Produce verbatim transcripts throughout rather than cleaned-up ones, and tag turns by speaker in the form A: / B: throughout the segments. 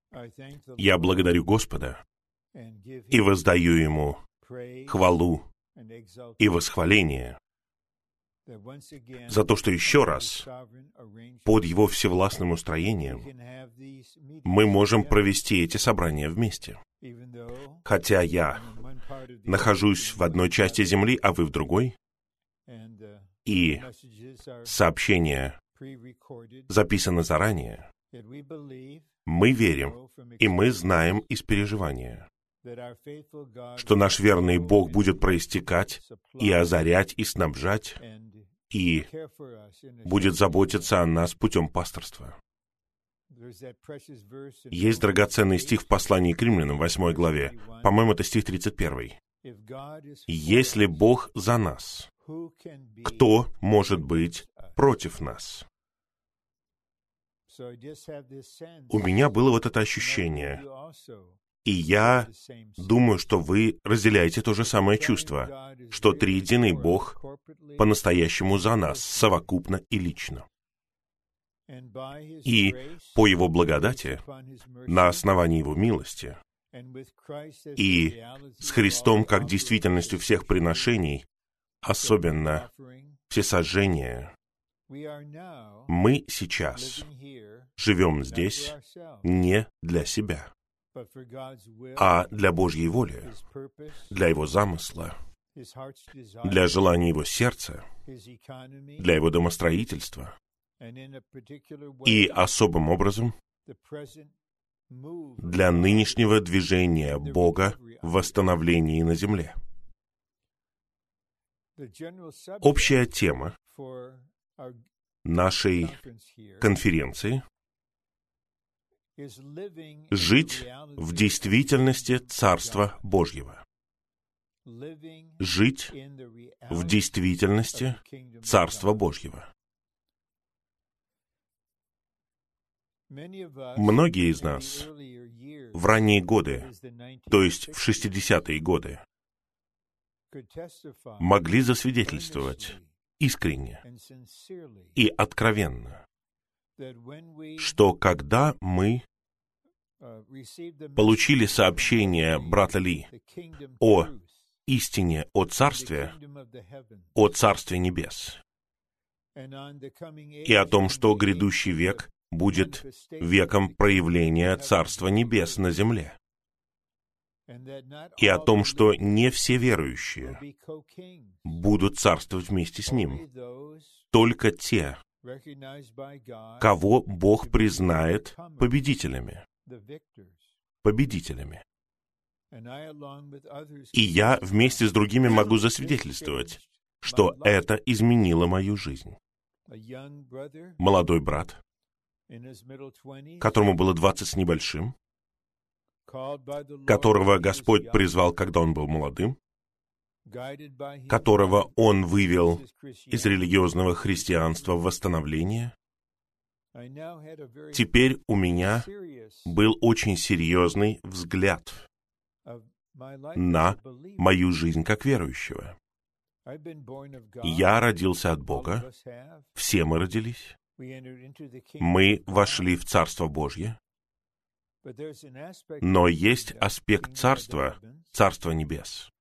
A: Я благодарю Господа и воздаю Ему хвалу и восхваление за то, что еще раз под Его всевластным устроением мы можем провести эти собрания вместе. Хотя я нахожусь в одной части земли, а вы в другой, и сообщения записаны заранее, мы верим, и мы знаем из переживания, что наш верный Бог будет проистекать и озарять, и снабжать, и будет заботиться о нас путем пасторства. Есть драгоценный стих в послании к Римлянам, восьмой главе. По-моему, это стих тридцать первый. «Если Бог за нас, кто может быть против нас?» У меня было вот это ощущение, и я думаю, что вы разделяете то же самое чувство, что триединый Бог по-настоящему за нас, совокупно и лично. И по Его благодати, на основании Его милости, и с Христом как действительностью всех приношений, особенно всесожжения, мы сейчас живем здесь не для себя, а для Божьей воли, для Его замысла, для желания Его сердца, для Его домостроительства, и особым образом для нынешнего движения Бога в восстановлении на земле. Общая тема нашей конференции — жить в действительности Царства Божьего. Жить в действительности Царства Божьего. Многие из нас в ранние годы, то есть в шестидесятые годы, могли засвидетельствовать искренне и откровенно, что когда мы получили сообщение брата Ли о истине, о Царстве, о Царстве Небес, и о том, что грядущий век будет веком проявления Царства Небес на земле, и о том, что не все верующие будут царствовать вместе с Ним, только те, кого Бог признает победителями. Победителями. И я вместе с другими могу засвидетельствовать, что это изменило мою жизнь. Молодой брат, которому было двадцать с небольшим, которого Господь призвал, когда он был молодым, которого Он вывел из религиозного христианства в восстановление, теперь у меня был очень серьезный взгляд на мою жизнь как верующего. Я родился от Бога, все мы родились, мы вошли в Царство Божье, но есть аспект Царства, Царства Небес.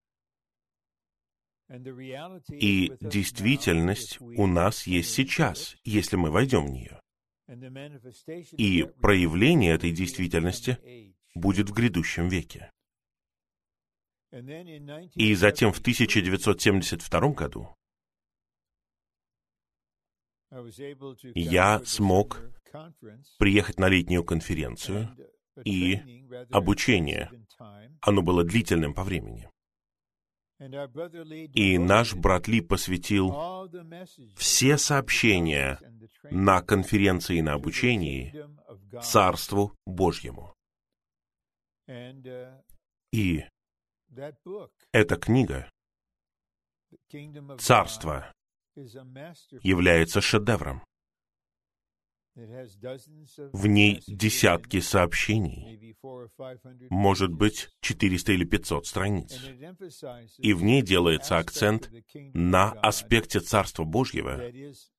A: И действительность у нас есть сейчас, если мы войдем в нее. И проявление этой действительности будет в грядущем веке. И затем в тысяча девятьсот семьдесят втором году я смог приехать на летнюю конференцию, и обучение, оно было длительным по времени. И наш брат Ли посвятил все сообщения на конференции и на обучении Царству Божьему. И эта книга «Царство» является шедевром. В ней десятки сообщений, может быть, четыреста или пятьсот страниц. И в ней делается акцент на аспекте Царства Божьего,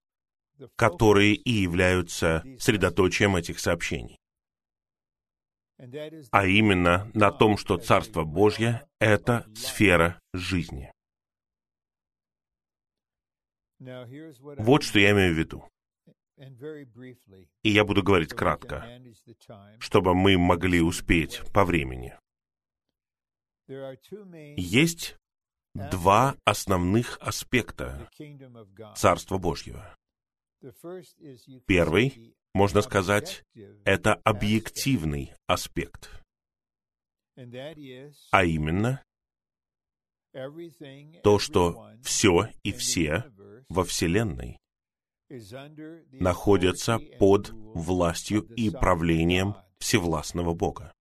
A: которые и являются средоточием этих сообщений. а именно на том, что Царство Божье — это сфера жизни. Вот что я имею в виду. И я буду говорить кратко, чтобы мы могли успеть по времени. Есть два основных аспекта Царства Божьего. Первый, можно сказать, это объективный аспект, а именно то, что все и все во Вселенной находятся под властью и правлением всевластного Бога.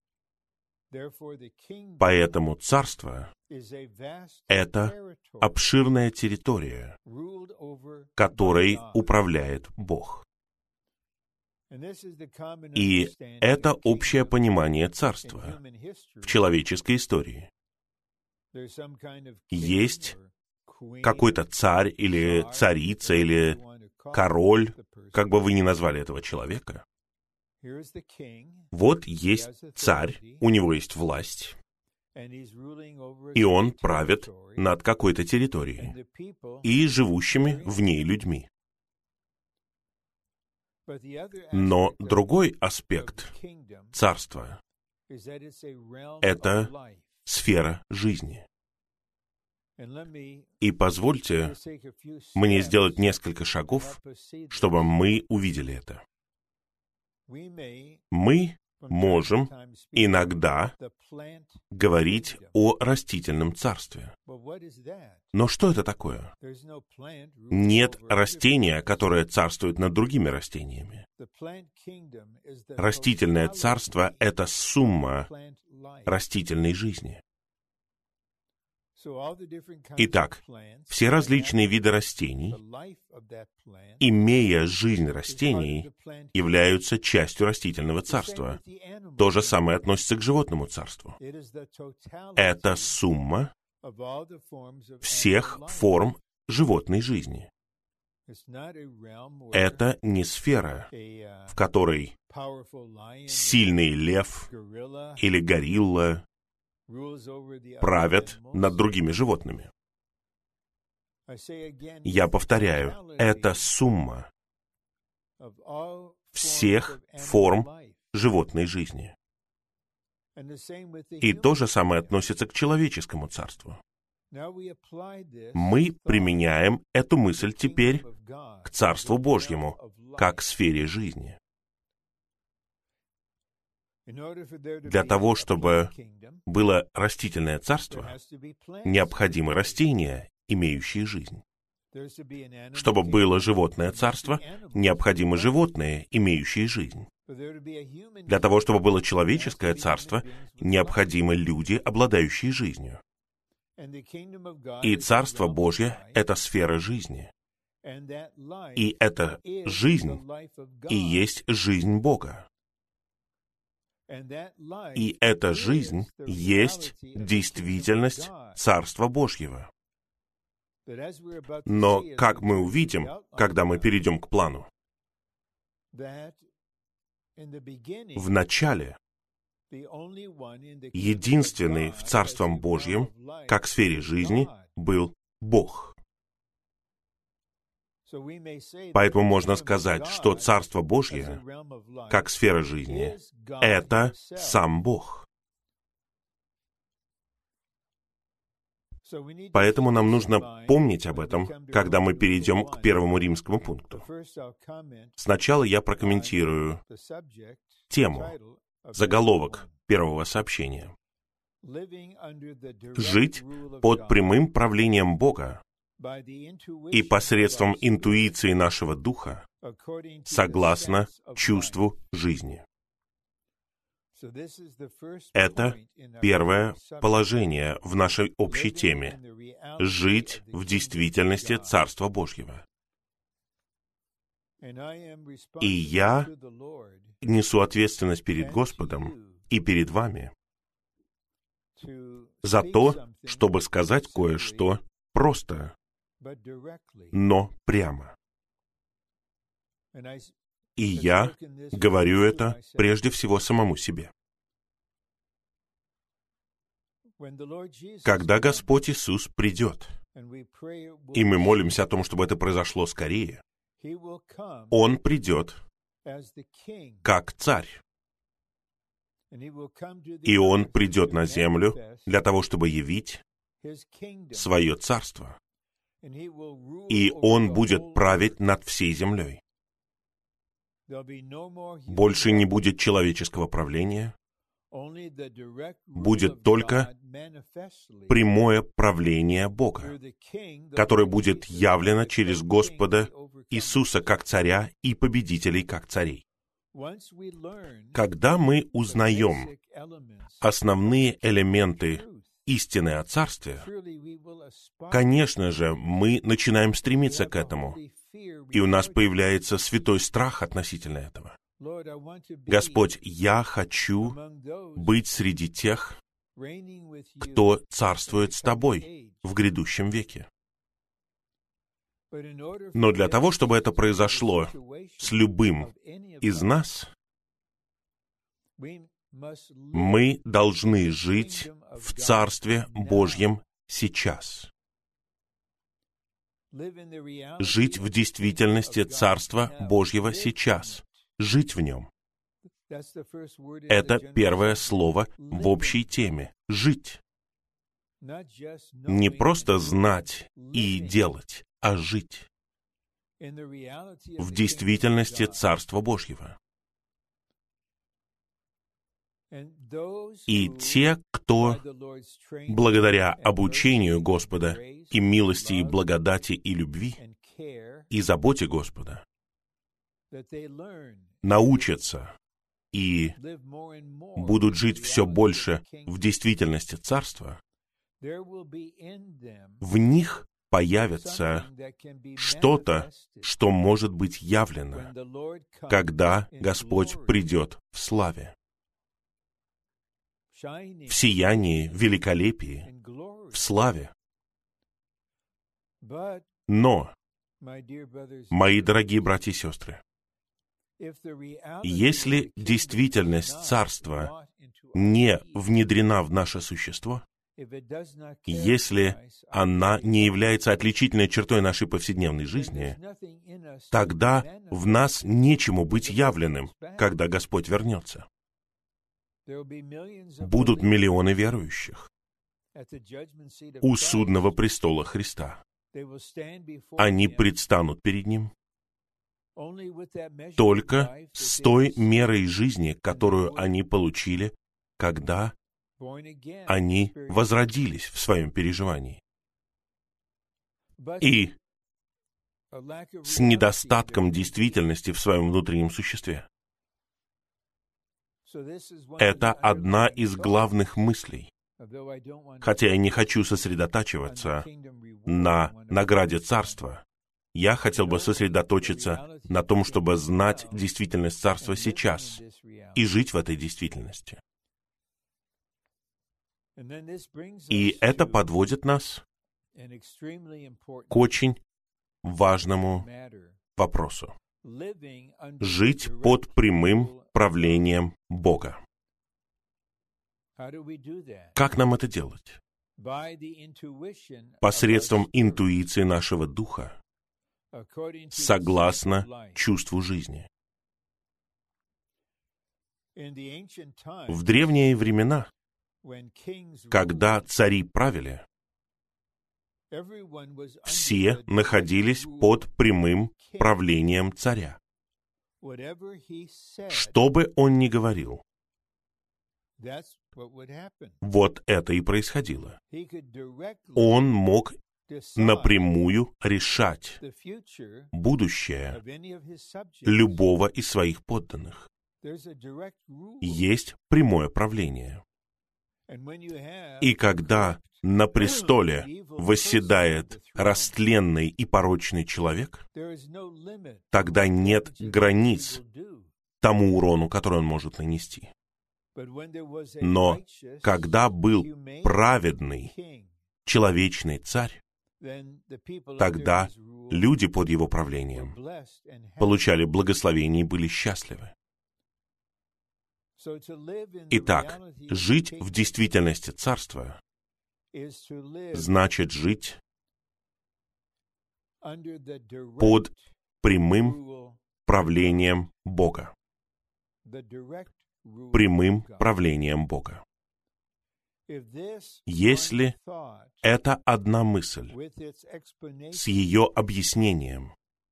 A: Поэтому царство — это обширная территория, которой управляет Бог. И это общее понимание царства в человеческой истории. Есть какой-то царь или царица или король, как бы вы ни назвали этого человека. Вот есть царь, у него есть власть, и он правит над какой-то территорией и живущими в ней людьми. Но другой аспект царства — это сфера жизни. И позвольте мне сделать несколько шагов, чтобы мы увидели это. Мы можем иногда говорить о растительном царстве. Но что это такое? Нет растения, которое царствует над другими растениями. Растительное царство — это сумма растительной жизни. Итак, все различные виды растений, имея жизнь растений, являются частью растительного царства. То же самое относится к животному царству. Это сумма всех форм животной жизни. Это не сфера, в которой сильный лев или горилла правят над другими животными. Я повторяю, это сумма всех форм животной жизни. И то же самое относится к человеческому царству. Мы применяем эту мысль теперь к Царству Божьему, как к сфере жизни. Для того, чтобы было растительное царство, необходимы растения, имеющие жизнь. Чтобы было животное царство, необходимы животные, имеющие жизнь. Для того, чтобы было человеческое царство, необходимы люди, обладающие жизнью. И Царство Божье — это сфера жизни. И эта жизнь и есть жизнь Бога. И эта жизнь есть действительность Царства Божьего. Но, как мы увидим, когда мы перейдем к плану, в начале единственный в Царством Божьем, как в сфере жизни, был Бог. Поэтому можно сказать, что Царство Божье, как сфера жизни, это сам Бог. Поэтому нам нужно помнить об этом, когда мы перейдем к первому римскому пункту. Сначала я прокомментирую тему, заголовок первого сообщения. Жить под прямым правлением Бога и посредством интуиции нашего духа, согласно чувству жизни. Это первое положение в нашей общей теме — жить в действительности Царства Божьего. И я несу ответственность перед Господом и перед вами за то, чтобы сказать кое-что просто, но прямо. И я говорю это прежде всего самому себе. Когда Господь Иисус придет, и мы молимся о том, чтобы это произошло скорее, Он придет как царь. И Он придет на землю для того, чтобы явить свое царство. И Он будет править над всей землей. Больше не будет человеческого правления, будет только прямое правление Бога, которое будет явлено через Господа Иисуса как царя и победителей как царей. Когда мы узнаем основные элементы истины о Царстве, конечно же, мы начинаем стремиться к этому, и у нас появляется святой страх относительно этого. Господь, я хочу быть среди тех, кто царствует с Тобой в грядущем веке. Но для того, чтобы это произошло с любым из нас, мы должны жить в Царстве Божьем сейчас. Жить в действительности Царства Божьего сейчас. Жить в нем. Это первое слово в общей теме. Жить. Не просто знать и делать, а жить в действительности Царства Божьего. И те, кто благодаря обучению Господа и милости, и благодати, и любви, и заботе Господа, научатся и будут жить все больше в действительности Царства, в них появится что-то, что может быть явлено, когда Господь придет в славе, в сиянии, великолепии, в славе. Но, мои дорогие братья и сестры, если действительность Царства не внедрена в наше существо, если она не является отличительной чертой нашей повседневной жизни, тогда в нас нечему быть явленным, когда Господь вернется. Будут миллионы верующих у судного престола Христа. Они предстанут перед Ним только с той мерой жизни, которую они получили, когда они возродились в своем переживании. И с недостатком действительности в своем внутреннем существе. Это одна из главных мыслей. Хотя я не хочу сосредотачиваться на награде Царства, я хотел бы сосредоточиться на том, чтобы знать действительность Царства сейчас и жить в этой действительности. И это подводит нас к очень важному вопросу. Жить под прямым правлением Бога. Как нам это делать? Посредством интуиции нашего духа, согласно чувству жизни. В древние времена, когда цари правили, все находились под прямым правлением царя. Что бы он ни говорил, вот это и происходило. Он мог напрямую решать будущее любого из своих подданных. Есть прямое правление. И когда на престоле восседает растленный и порочный человек, тогда нет границ тому урону, который он может нанести. Но когда был праведный, человечный царь, тогда люди под его правлением получали благословение и были счастливы. Итак, жить в действительности Царства значит жить под прямым правлением Бога. Прямым правлением Бога. Если эта одна мысль с ее объяснением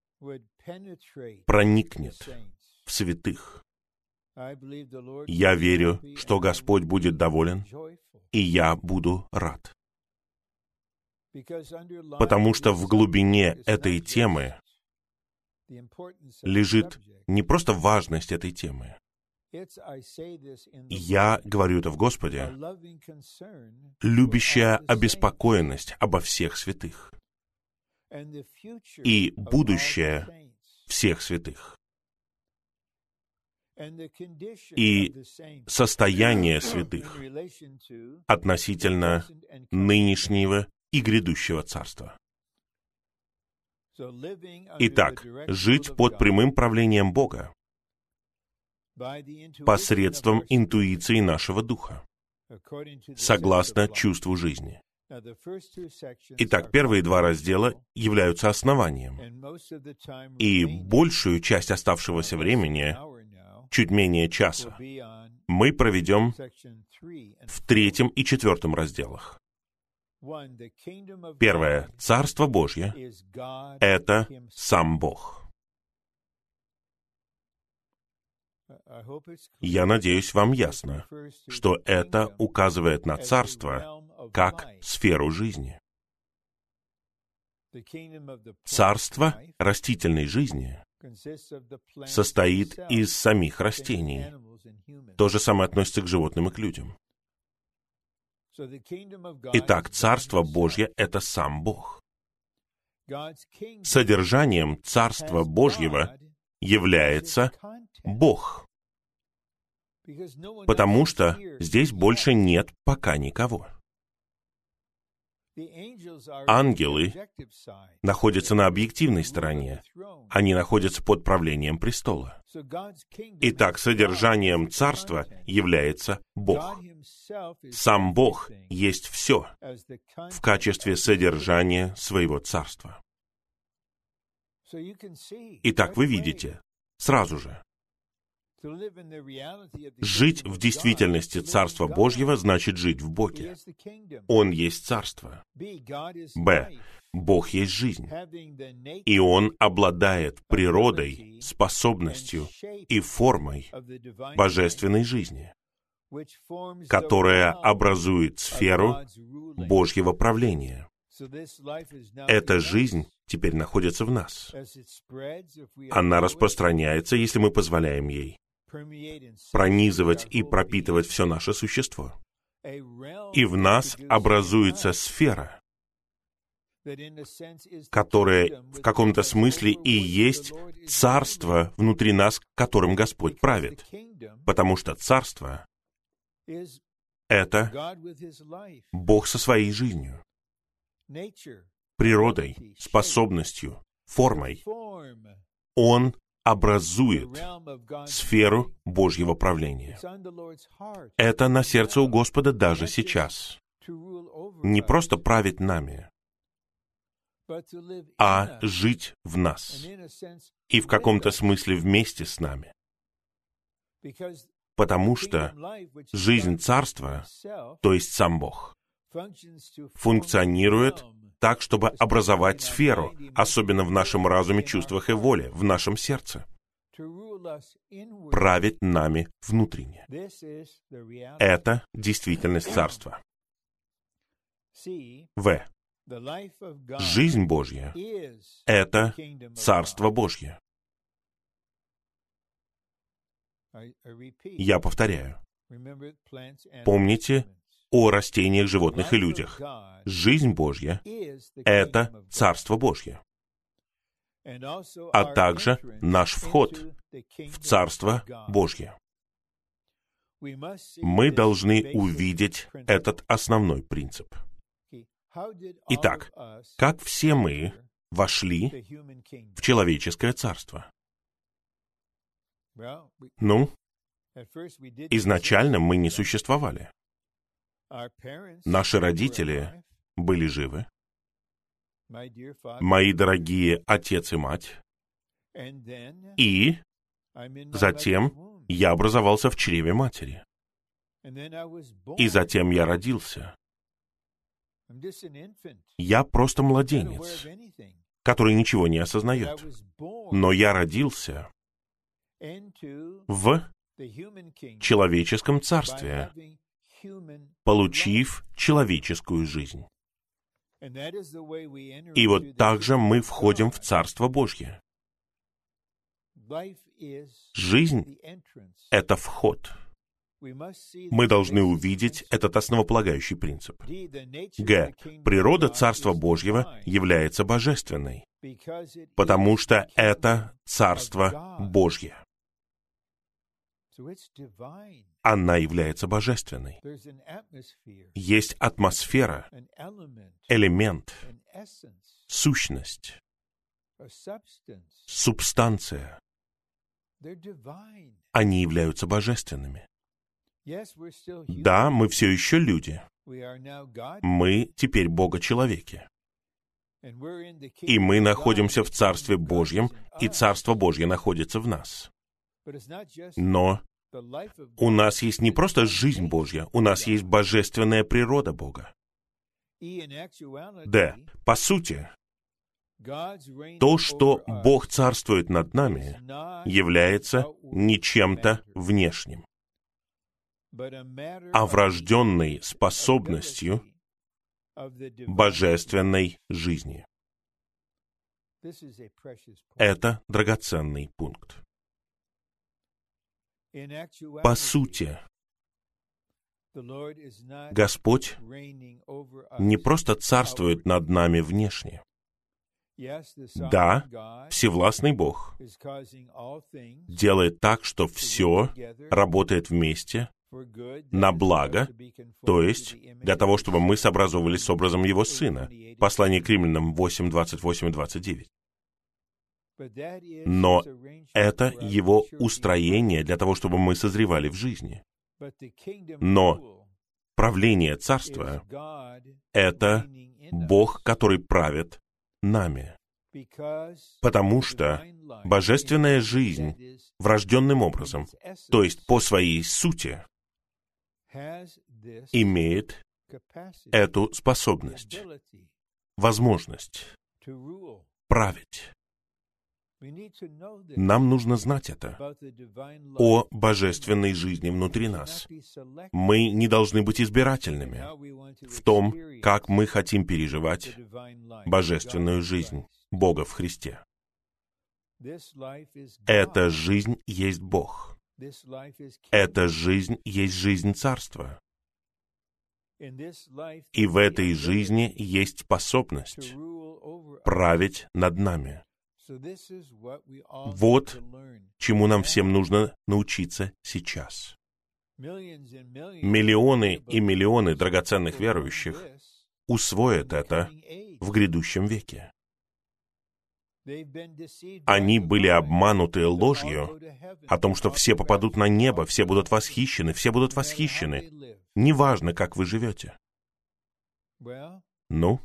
A: проникнет в святых, я верю, что Господь будет доволен, и я буду рад. Потому что в глубине этой темы лежит не просто важность этой темы. Я говорю это в Господе, любящая обеспокоенность обо всех святых и будущее всех святых, и состояние святых относительно нынешнего и грядущего царства. Итак, жить под прямым правлением Бога посредством интуиции нашего духа, согласно чувству жизни. Итак, первые два раздела являются основанием, и большую часть оставшегося времени, чуть менее часа, мы проведем в третьем и четвертом разделах. Первое. Царство Божье — это сам Бог. Я надеюсь, вам ясно, что это указывает на царство как сферу жизни. Царство растительной жизни состоит из самих растений. То же самое относится к животным и к людям. Итак, Царство Божье — это сам Бог. Содержанием Царства Божьего является Бог, потому что здесь больше нет пока никого. Ангелы находятся на объективной стороне. Они находятся под правлением престола. Итак, содержанием царства является Бог. Сам Бог есть все в качестве содержания своего царства. Итак, вы видите, сразу же, жить в действительности Царства Божьего значит жить в Боге. Он есть Царство. Б. Бог есть жизнь. И Он обладает природой, способностью и формой божественной жизни, которая образует сферу Божьего правления. Эта жизнь теперь находится в нас. Она распространяется, если мы позволяем ей пронизывать и пропитывать все наше существо. И в нас образуется сфера, которая в каком-то смысле и есть царство внутри нас, которым Господь правит. Потому что царство — это Бог со своей жизнью, природой, способностью, формой. Он образует сферу Божьего правления. Это на сердце у Господа даже сейчас. Не просто править нами, а жить в нас. И в каком-то смысле вместе с нами. Потому что жизнь Царства, то есть сам Бог, функционирует так, чтобы образовать сферу, особенно в нашем разуме, чувствах и воле, в нашем сердце. Править нами внутренне. Это действительность Царства. В. Жизнь Божья — это Царство Божье. Я повторяю. Помните о растениях, животных и людях. Жизнь Божья — это Царство Божье, а также наш вход в Царство Божье. Мы должны увидеть этот основной принцип. Итак, как все мы вошли в человеческое царство? Ну, изначально мы не существовали. Наши родители были живы. Мои дорогие отец и мать. И затем я образовался в чреве матери. И затем я родился. Я просто младенец, который ничего не осознает. Но я родился в человеческом царстве, получив человеческую жизнь. И вот так же мы входим в Царство Божье. Жизнь — это вход. Мы должны увидеть этот основополагающий принцип. Г. Природа Царства Божьего является божественной, потому что это Царство Божье. Она является божественной. Есть атмосфера, элемент, сущность, субстанция. Они являются божественными. Да, мы все еще люди. Мы теперь Бога-человеки. И мы находимся в Царстве Божьем, и Царство Божье находится в нас. Но у нас есть не просто жизнь Божья, у нас есть божественная природа Бога. Да, по сути, то, что Бог царствует над нами, является не чем-то внешним, а врожденной способностью божественной жизни. Это драгоценный пункт. По сути, Господь не просто царствует над нами внешне. Да, всевластный Бог делает так, что все работает вместе на благо, то есть для того, чтобы мы сообразовывались с образом Его Сына. Послание к Римлянам восемь, двадцать восемь и двадцать девять. Но это Его устроение для того, чтобы мы созревали в жизни. Но правление Царства — это Бог, который правит нами. Потому что божественная жизнь врожденным образом, то есть по своей сути, имеет эту способность, возможность править. Нам нужно знать это о божественной жизни внутри нас. Мы не должны быть избирательными в том, как мы хотим переживать божественную жизнь Бога в Христе. Эта жизнь есть Бог. Эта жизнь есть жизнь Царства. И в этой жизни есть способность править над нами. Вот чему нам всем нужно научиться сейчас. Миллионы и миллионы драгоценных верующих усвоят это в грядущем веке. Они были обмануты ложью о том, что все попадут на небо, все будут восхищены, все будут восхищены. Неважно, как вы живете. Ну,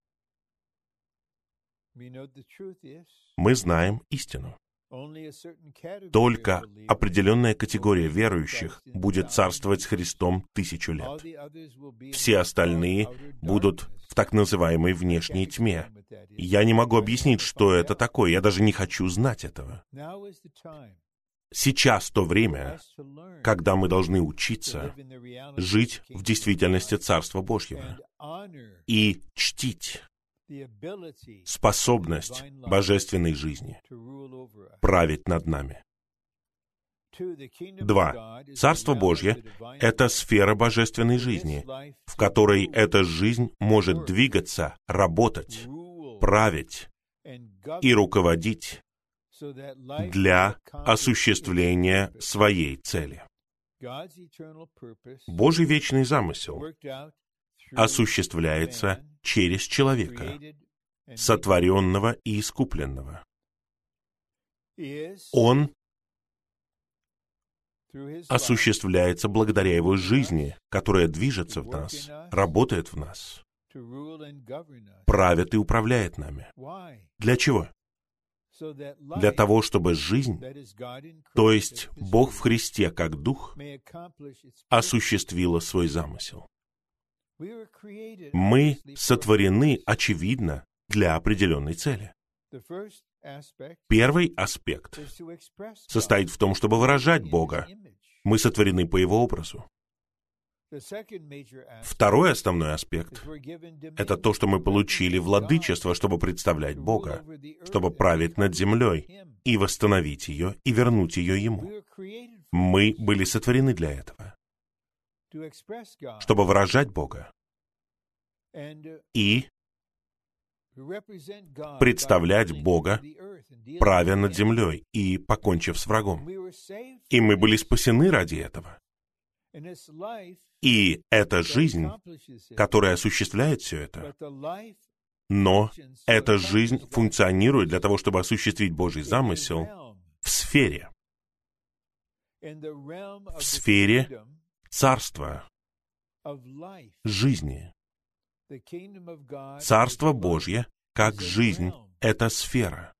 A: мы знаем истину. Только определенная категория верующих будет царствовать с Христом тысячу лет. Все остальные будут в так называемой внешней тьме. Я не могу объяснить, что это такое, я даже не хочу знать этого. Сейчас то время, когда мы должны учиться жить в действительности Царства Божьего и чтить способность божественной жизни править над нами. Два. Царство Божье — это сфера божественной жизни, в которой эта жизнь может двигаться, работать, править и руководить для осуществления своей цели. Божий вечный замысел осуществляется через человека, сотворенного и искупленного. Он осуществляется благодаря Его жизни, которая движется в нас, работает в нас, правит и управляет нами. Для чего? Для того, чтобы жизнь, то есть Бог в Христе как Дух, осуществила свой замысел. Мы сотворены, очевидно, для определенной цели. Первый аспект состоит в том, чтобы выражать Бога. Мы сотворены по Его образу. Второй основной аспект — это то, что мы получили владычество, чтобы представлять Бога, чтобы править над землей и восстановить ее, и вернуть ее Ему. Мы были сотворены для этого, чтобы выражать Бога и представлять Бога, правя над землей и покончив с врагом. И мы были спасены ради этого. И эта жизнь, которая осуществляет все это, но эта жизнь функционирует для того, чтобы осуществить Божий замысел в сфере, в сфере царства, жизни. Царство Божье, как жизнь, это сфера.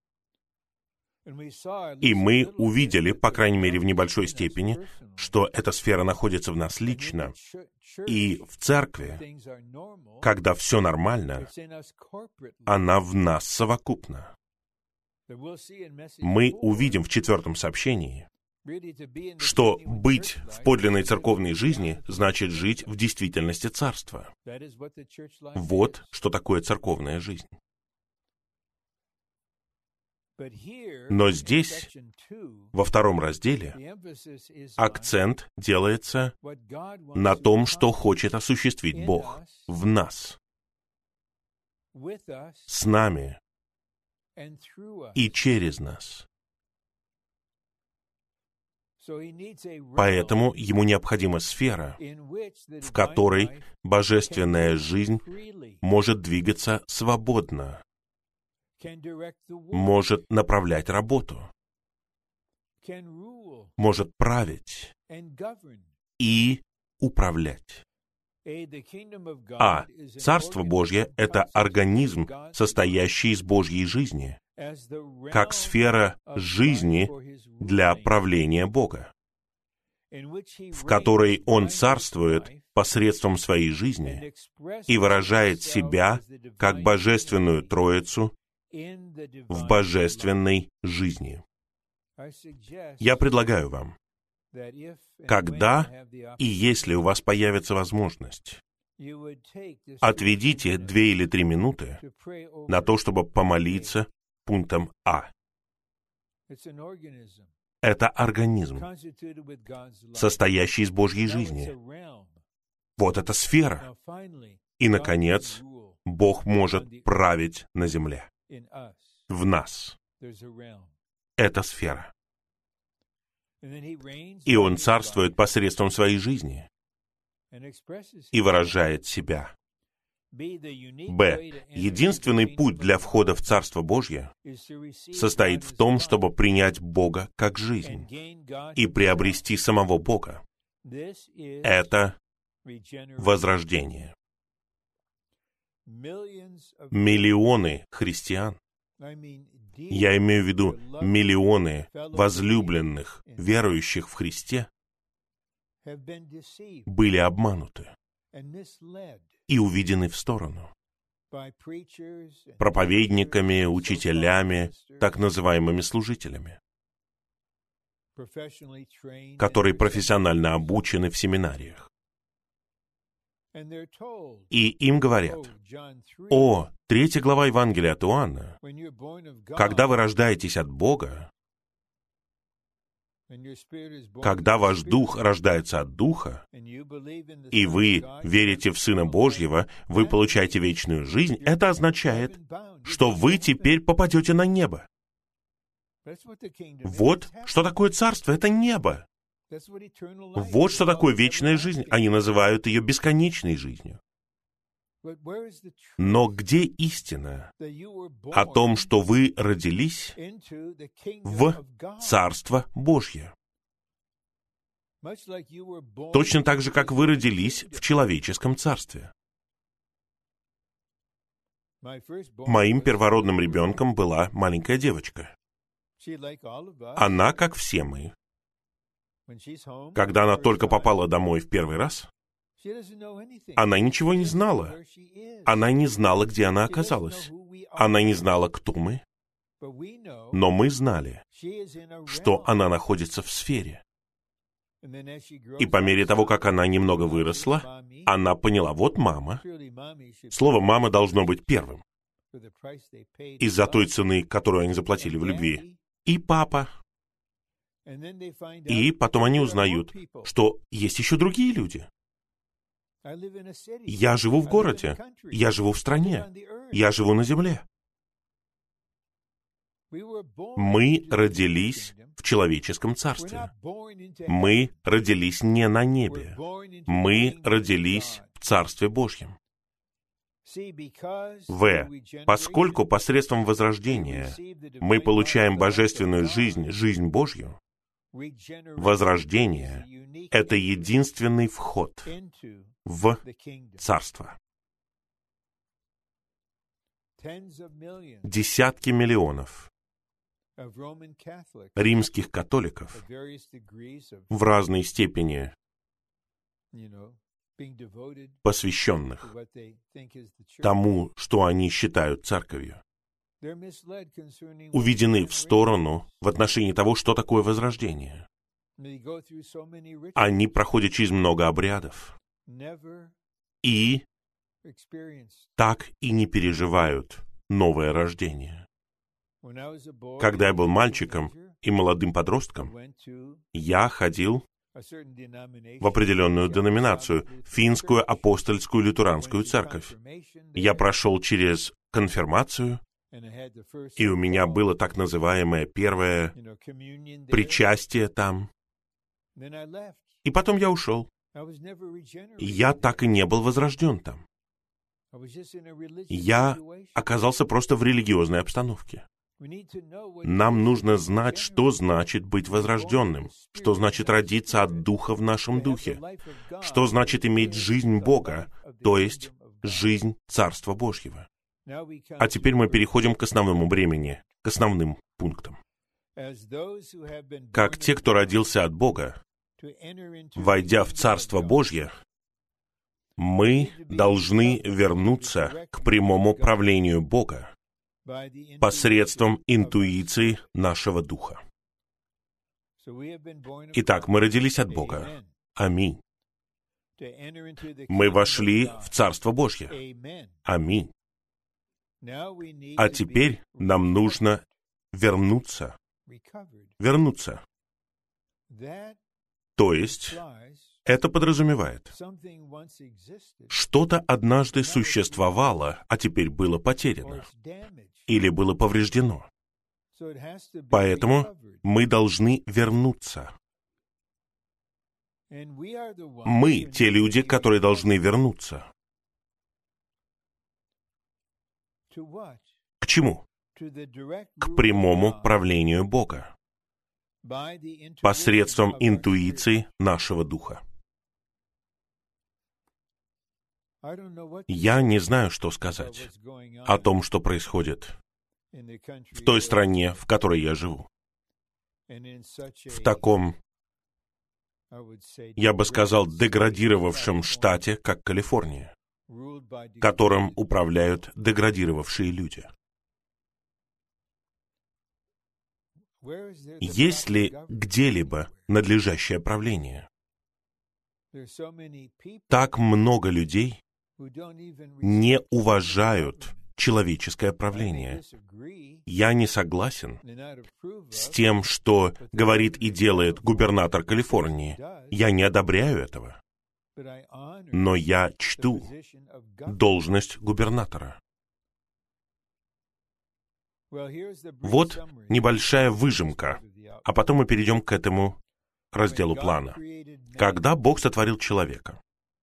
A: И мы увидели, по крайней мере в небольшой степени, что эта сфера находится в нас лично. И в церкви, когда все нормально, она в нас совокупна. Мы увидим в четвертом сообщении, что быть в подлинной церковной жизни значит жить в действительности царства. Вот что такое церковная жизнь. Но здесь, во втором разделе, акцент делается на том, что хочет осуществить Бог в нас, с нами и через нас. Поэтому ему необходима сфера, в которой божественная жизнь может двигаться свободно, может направлять работу, может править и управлять. А Царство Божье — это организм, состоящий из Божьей жизни, как сфера жизни для правления Бога, в которой Он царствует посредством своей жизни и выражает себя как Божественную Троицу в божественной жизни. Я предлагаю вам, когда и если у вас появится возможность, отведите две или три минуты на то, чтобы помолиться пунктом А. Это организм, состоящий из Божьей жизни. Вот эта сфера. И, наконец, Бог может править на земле. В нас. Это сфера. И Он царствует посредством своей жизни и выражает себя. Б. Единственный путь для входа в Царство Божье состоит в том, чтобы принять Бога как жизнь и приобрести самого Бога. Это возрождение. Миллионы христиан, я имею в виду миллионы возлюбленных, верующих в Христе, были обмануты и уведены в сторону проповедниками, учителями, так называемыми служителями, которые профессионально обучены в семинариях. И им говорят: «О, третья глава Евангелия от Иоанна, когда вы рождаетесь от Бога, когда ваш дух рождается от Духа, и вы верите в Сына Божьего, вы получаете вечную жизнь, это означает, что вы теперь попадете на небо». Вот что такое царство — это небо. Вот что такое вечная жизнь. Они называют ее бесконечной жизнью. Но где истина о том, что вы родились в Царство Божье? Точно так же, как вы родились в человеческом царстве. Моим первородным ребенком была маленькая девочка. Она, как все мы, когда она только попала домой в первый раз, она ничего не знала. Она не знала, где она оказалась. Она не знала, кто мы. Но мы знали, что она находится в сфере. И по мере того, как она немного выросла, она поняла, вот мама. Слово «мама» должно быть первым. Из-за той цены, которую они заплатили в любви. И папа. И потом они узнают, что есть еще другие люди. Я живу в городе. Я живу в стране. Я живу на земле. Мы родились в человеческом царстве. Мы родились не на небе. Мы родились в Царстве Божьем. В. Поскольку посредством возрождения мы получаем божественную жизнь, жизнь Божью, возрождение — это единственный вход в Царство. Десятки миллионов римских католиков в разной степени посвященных тому, что они считают церковью, уведены в сторону в отношении того, что такое возрождение. Они проходят через много обрядов и так и не переживают новое рождение. Когда я был мальчиком и молодым подростком, я ходил в определенную деноминацию, Финскую апостольскую лютеранскую церковь. Я прошел через конфирмацию, и у меня было так называемое первое причастие там. И потом я ушел. Я так и не был возрожден там. Я оказался просто в религиозной обстановке. Нам нужно знать, что значит быть возрожденным, что значит родиться от Духа в нашем духе, что значит иметь жизнь Бога, то есть жизнь Царства Божьего. А теперь мы переходим к основному бремени, к основным пунктам. Как те, кто родился от Бога, войдя в Царство Божье, мы должны вернуться к прямому правлению Бога посредством интуиции нашего духа. Итак, мы родились от Бога. Аминь. Мы вошли в Царство Божье. Аминь. А теперь нам нужно вернуться. Вернуться. То есть, это подразумевает, что-то однажды существовало, а теперь было потеряно или было повреждено. Поэтому мы должны вернуться. Мы те люди, которые должны вернуться. К чему? К прямому правлению Бога посредством интуиции нашего духа. Я не знаю, что сказать о том, что происходит в той стране, в которой я живу. В таком, я бы сказал, деградировавшем штате, как Калифорния, которым управляют деградировавшие люди. Есть ли где-либо надлежащее правление? Так много людей не уважают человеческое правление. Я не согласен с тем, что говорит и делает губернатор Калифорнии. Я не одобряю этого. Но я чту должность губернатора. Вот небольшая выжимка, а потом мы перейдем к этому разделу плана. Когда Бог сотворил человека,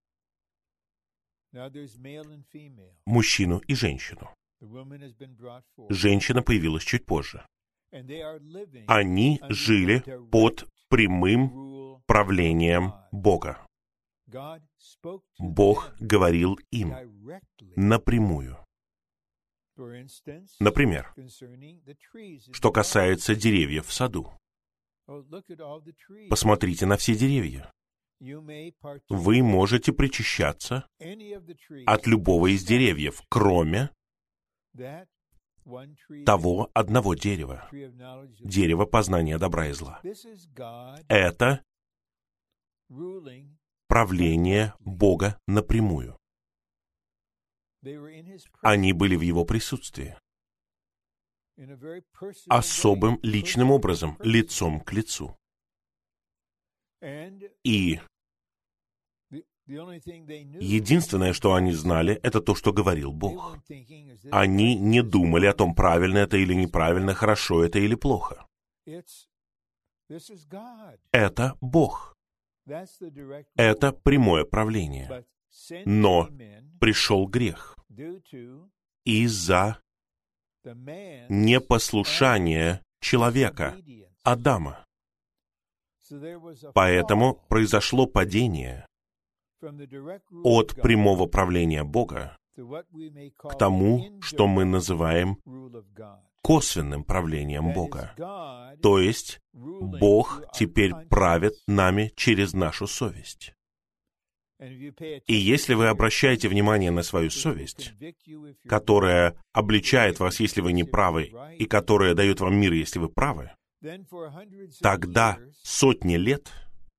A: мужчину и женщину, женщина появилась чуть позже. Они жили под прямым правлением Бога. Бог говорил им напрямую. Например, что касается деревьев в саду. Посмотрите на все деревья. Вы можете причащаться от любого из деревьев, кроме того одного дерева, дерева познания добра и зла. Это правление Бога напрямую. Они были в Его присутствии. Особым личным образом, лицом к лицу. И единственное, что они знали, это то, что говорил Бог. Они не думали о том, правильно это или неправильно, хорошо это или плохо. Это Бог. Это прямое правление. Но пришел грех из-за непослушания человека, Адама. Поэтому произошло падение от прямого правления Бога к тому, что мы называем косвенным правлением Бога. То есть Бог теперь правит нами через нашу совесть. И если вы обращаете внимание на свою совесть, которая обличает вас, если вы не правы, и которая дает вам мир, если вы правы, тогда сотни лет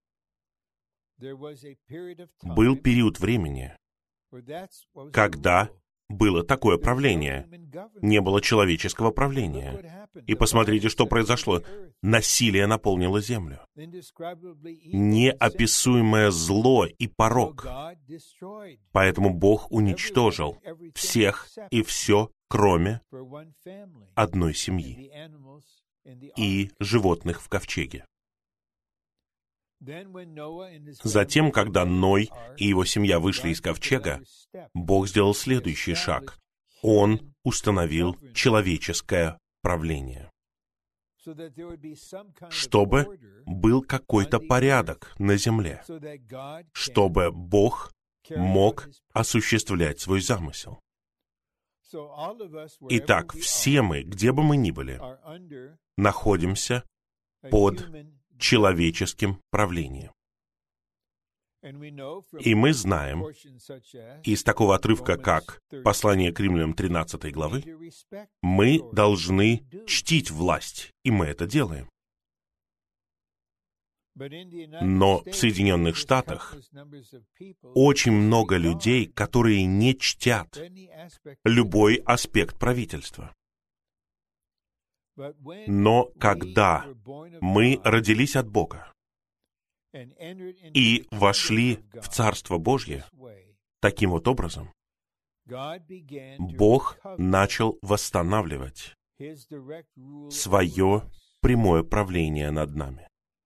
A: был период времени, когда было такое правление. Не было человеческого правления. И посмотрите, что произошло. Насилие наполнило землю. Неописуемое зло и порок. Поэтому Бог уничтожил всех и все, кроме одной семьи и животных в ковчеге. Затем, когда Ной и его семья вышли из ковчега, Бог сделал следующий шаг. Он установил человеческое правление, чтобы был какой-то порядок на земле, чтобы Бог мог осуществлять свой замысел. Итак, все мы, где бы мы ни были, находимся под человеческим правлением. И мы знаем из такого отрывка, как послание к Римлянам тринадцатой главы, мы должны чтить власть, и мы это делаем. Но в Соединенных Штатах очень много людей, которые не чтят любой аспект правительства. Но когда мы родились от Бога и вошли в Царство Божье таким вот образом, Бог начал восстанавливать свое прямое правление над нами.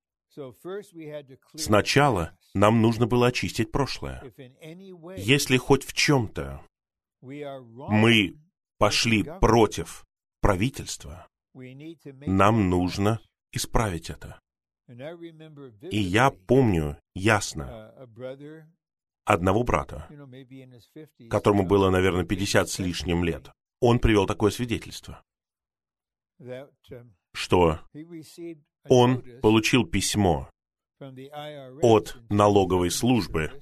A: Сначала нам нужно было очистить прошлое. Если хоть в чем-то мы пошли против правительства, нам нужно исправить это. И я помню ясно одного брата, которому было, наверное, пятьдесят с лишним лет. Он привел такое свидетельство, что он получил письмо от налоговой службы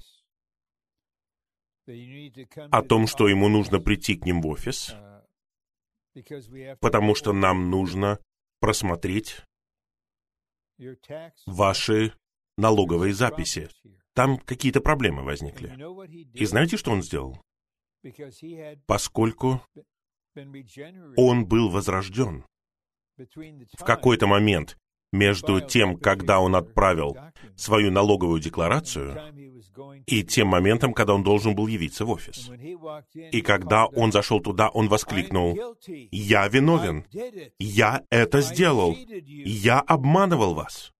A: о том, что ему нужно прийти к ним в офис, потому что нам нужно просмотреть ваши налоговые записи. Там какие-то проблемы возникли. И знаете, что он сделал? Поскольку он был возрожден в какой-то момент между тем, когда он отправил свою налоговую декларацию, и тем моментом, когда он должен был явиться в офис. И когда он зашел туда, он воскликнул: «Я виновен! Я это сделал! Я обманывал вас!»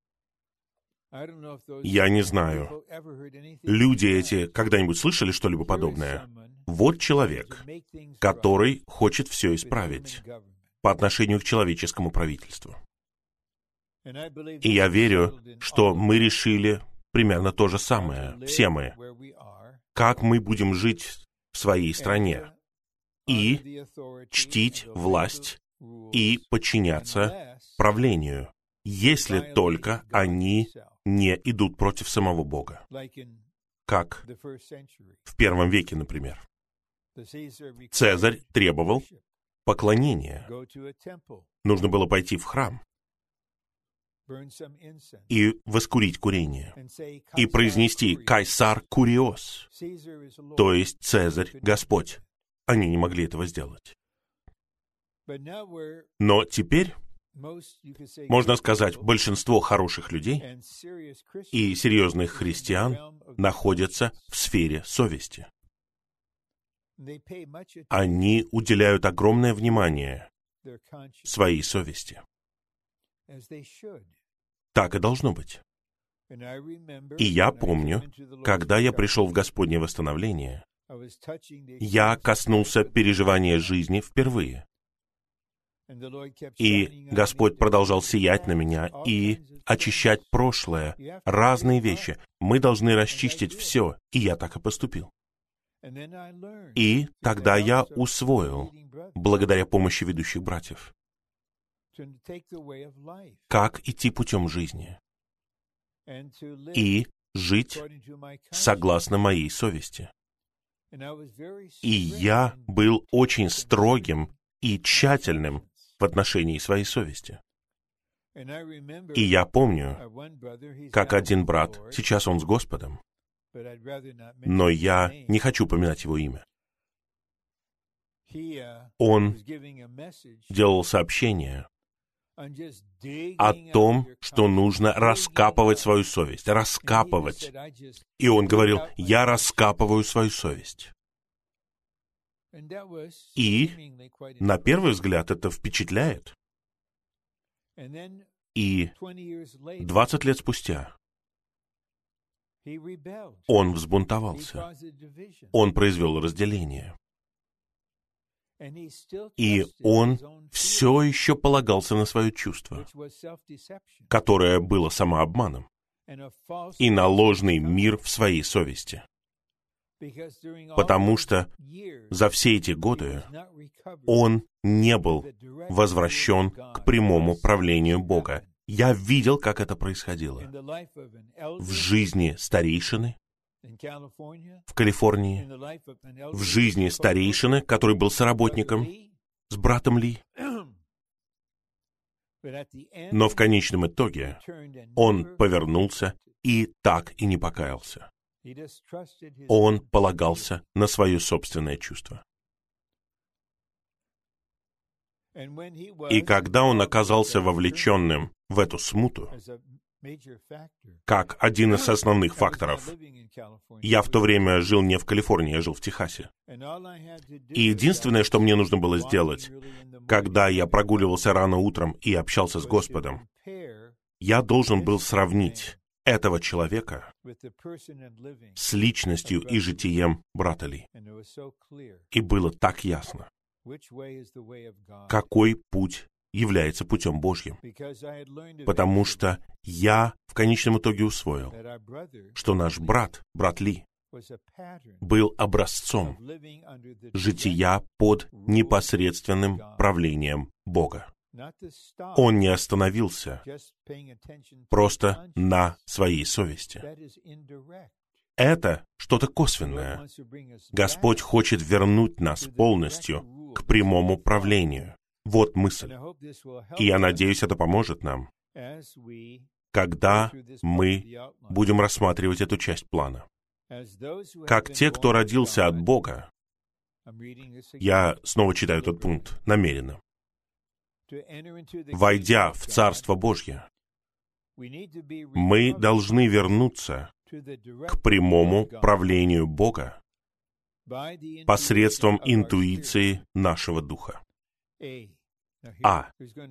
A: Я не знаю, люди эти когда-нибудь слышали что-либо подобное? Вот человек, который хочет все исправить по отношению к человеческому правительству. И я верю, что мы решили примерно то же самое, все мы, как мы будем жить в своей стране и чтить власть и подчиняться правлению, если только они не идут против самого Бога, как в первом веке, например. Цезарь требовал поклонения. Нужно было пойти в храм и воскурить курение, и произнести «Кайсар Куриос», то есть «Цезарь Господь». Они не могли этого сделать. Но теперь, можно сказать, большинство хороших людей и серьезных христиан находятся в сфере совести. Они уделяют огромное внимание своей совести. Так и должно быть. И я помню, когда я пришел в Господнее восстановление, я коснулся переживания жизни впервые. И Господь продолжал сиять на меня и очищать прошлое, разные вещи. Мы должны расчистить все, и я так и поступил. И тогда я усвоил, благодаря помощи ведущих братьев, как идти путем жизни и жить согласно моей совести. И я был очень строгим и тщательным в отношении своей совести. И я помню, как один брат, сейчас он с Господом, но я не хочу поминать его имя. Он делал сообщение о том, что нужно раскапывать свою совесть, раскапывать. И он говорил: «Я раскапываю свою совесть». И на первый взгляд это впечатляет. И двадцать лет спустя он взбунтовался. Он произвел разделение. И он все еще полагался на свое чувство, которое было самообманом, и на ложный мир в своей совести. Потому что за все эти годы он не был возвращен к прямому правлению Бога. Я видел, как это происходило в жизни старейшины в Калифорнии, в жизни старейшины, который был соработником с братом Ли. Но в конечном итоге он повернулся и так и не покаялся. Он полагался на свое собственное чувство. И когда он оказался вовлеченным в эту смуту, как один из основных факторов, я в то время жил не в Калифорнии, я жил в Техасе. И единственное, что мне нужно было сделать, когда я прогуливался рано утром и общался с Господом, я должен был сравнить этого человека с личностью и житием брата Ли. И было так ясно, какой путь является путем Божьим. Потому что я в конечном итоге усвоил, что наш брат, брат Ли, был образцом жития под непосредственным правлением Бога. Он не остановился просто на своей совести. Это что-то косвенное. Господь хочет вернуть нас полностью к прямому правлению. Вот мысль. И я надеюсь, это поможет нам, когда мы будем рассматривать эту часть плана. Как те, кто родился от Бога, я снова читаю этот пункт намеренно, войдя в Царство Божье, мы должны вернуться к прямому правлению Бога посредством интуиции нашего духа. А.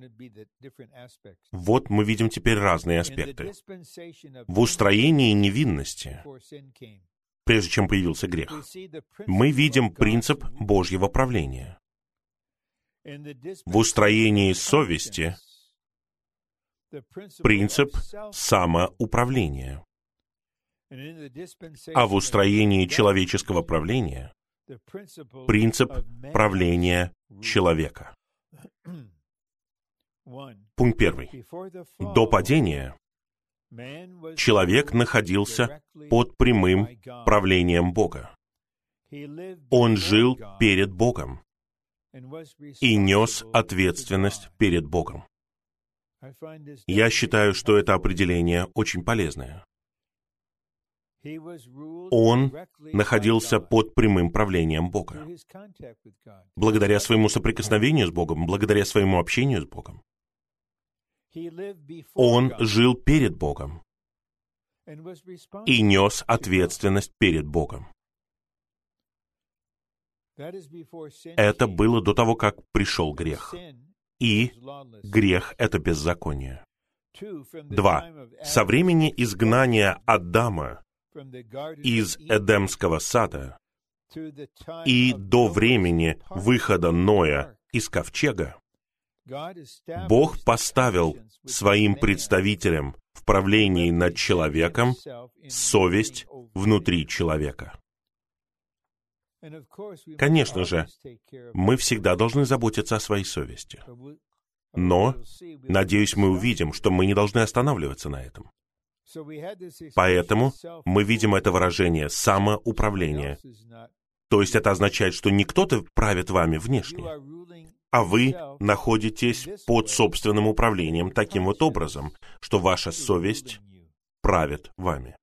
A: Вот мы видим теперь разные аспекты. В устроении невинности, прежде чем появился грех, мы видим принцип Божьего правления. В устроении совести принцип самоуправления. А в устроении человеческого правления принцип правления человека. Пункт первый. До падения человек находился под прямым правлением Бога. Он жил перед Богом и нес ответственность перед Богом. Я считаю, что это определение очень полезное. Он находился под прямым правлением Бога. Благодаря своему соприкосновению с Богом, благодаря своему общению с Богом, он жил перед Богом и нес ответственность перед Богом. Это было до того, как пришел грех. И грех — это беззаконие. Два. Со времени изгнания Адама из Эдемского сада и до времени выхода Ноя из ковчега Бог поставил своим представителям в правлении над человеком совесть внутри человека. Конечно же, мы всегда должны заботиться о своей совести. Но, надеюсь, мы увидим, что мы не должны останавливаться на этом. Поэтому мы видим это выражение «самоуправление». То есть это означает, что не кто-то правит вами внешне, а вы находитесь под собственным управлением таким вот образом, что ваша совесть правит вами.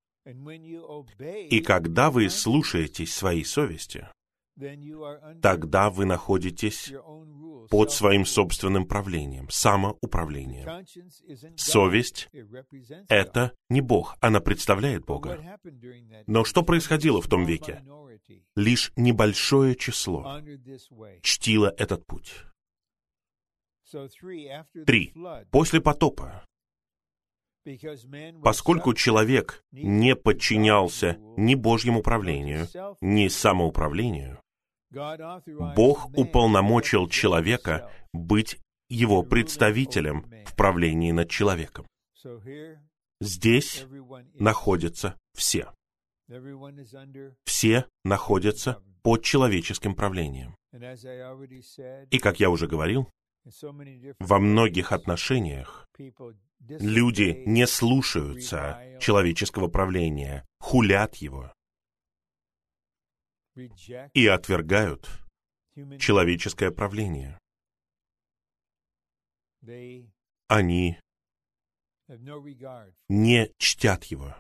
A: И когда вы слушаетесь своей совести, тогда вы находитесь под своим собственным правлением, самоуправлением. Совесть — это не Бог, она представляет Бога. Но что происходило в том веке? Лишь небольшое число чтило этот путь. Три. После потопа, поскольку человек не подчинялся ни Божьему правлению, ни самоуправлению, Бог уполномочил человека быть его представителем в правлении над человеком. Здесь находятся все. Все находятся под человеческим правлением. И, как я уже говорил, во многих отношениях люди не слушаются человеческого правления, хулят его и отвергают человеческое правление. Они не чтят его.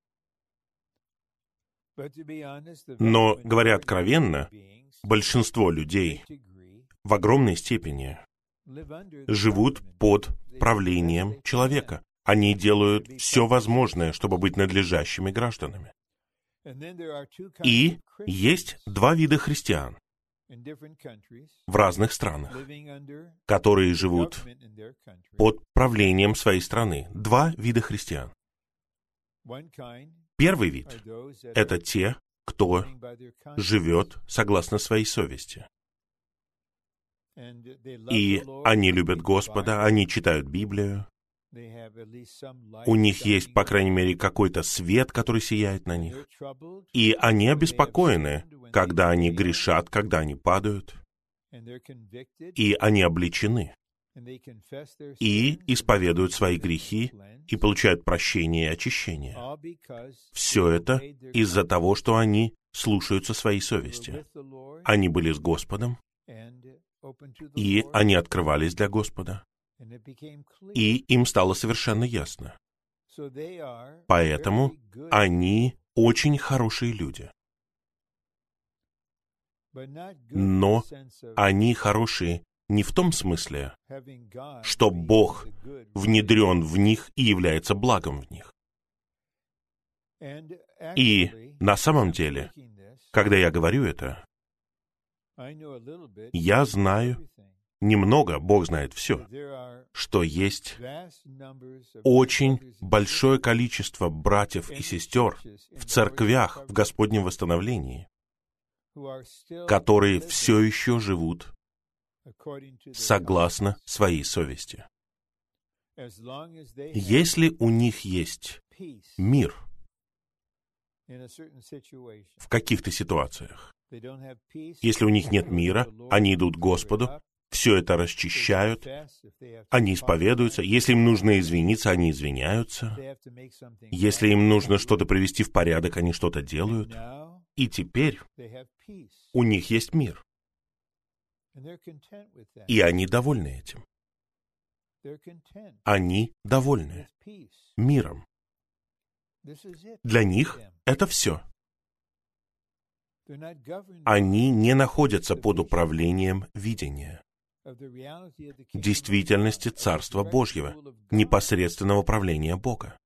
A: Но, говоря откровенно, большинство людей в огромной степени живут под правлением человека. Они делают все возможное, чтобы быть надлежащими гражданами. И есть два вида христиан в разных странах, которые живут под правлением своей страны. Два вида христиан. Первый вид — это те, кто живет согласно своей совести. И они любят Господа, они читают Библию, у них есть, по крайней мере, какой-то свет, который сияет на них, и они обеспокоены, когда они грешат, когда они падают, и они обличены, и исповедуют свои грехи, и получают прощение и очищение. Все это из-за того, что они слушаются своей совести. Они были с Господом, и они открывались для Господа. И им стало совершенно ясно. Поэтому они очень хорошие люди. Но они хорошие не в том смысле, что Бог внедрен в них и является благом в них. И на самом деле, когда я говорю это, я знаю немного, Бог знает все, что есть очень большое количество братьев и сестер в церквях в Господнем восстановлении, которые все еще живут согласно своей совести. Если у них есть мир в каких-то ситуациях, если у них нет мира, они идут к Господу, все это расчищают, они исповедуются. Если им нужно извиниться, они извиняются. Если им нужно что-то привести в порядок, они что-то делают. И теперь у них есть мир. И они довольны этим. Они довольны миром. Для них это все. Они не находятся под управлением видения, действительности Царства Божьего, непосредственного правления Бога.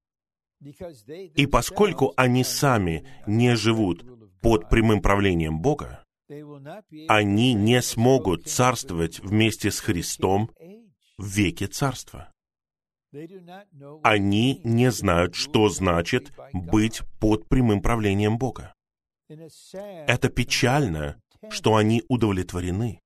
A: И поскольку они сами не живут под прямым правлением Бога, они не смогут царствовать вместе с Христом в веке Царства. Они не знают, что значит быть под прямым правлением Бога. Это печально, что они удовлетворены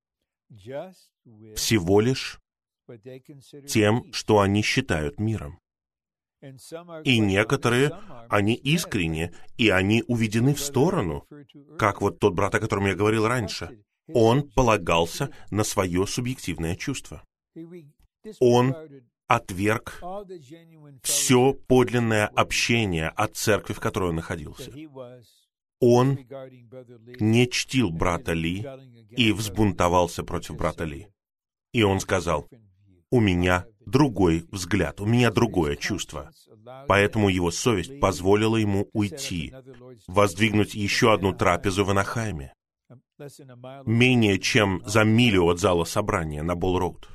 A: всего лишь тем, что они считают миром. И некоторые, они искренне, и они уведены в сторону, как вот тот брат, о котором я говорил раньше. Он полагался на свое субъективное чувство. Он отверг все подлинное общение от церкви, в которой он находился. Он не чтил брата Ли и взбунтовался против брата Ли. И он сказал: «У меня другой взгляд, у меня другое чувство». Поэтому его совесть позволила ему уйти, воздвигнуть еще одну трапезу в Анахайме, менее чем за милю от зала собрания на Болл-Роуд.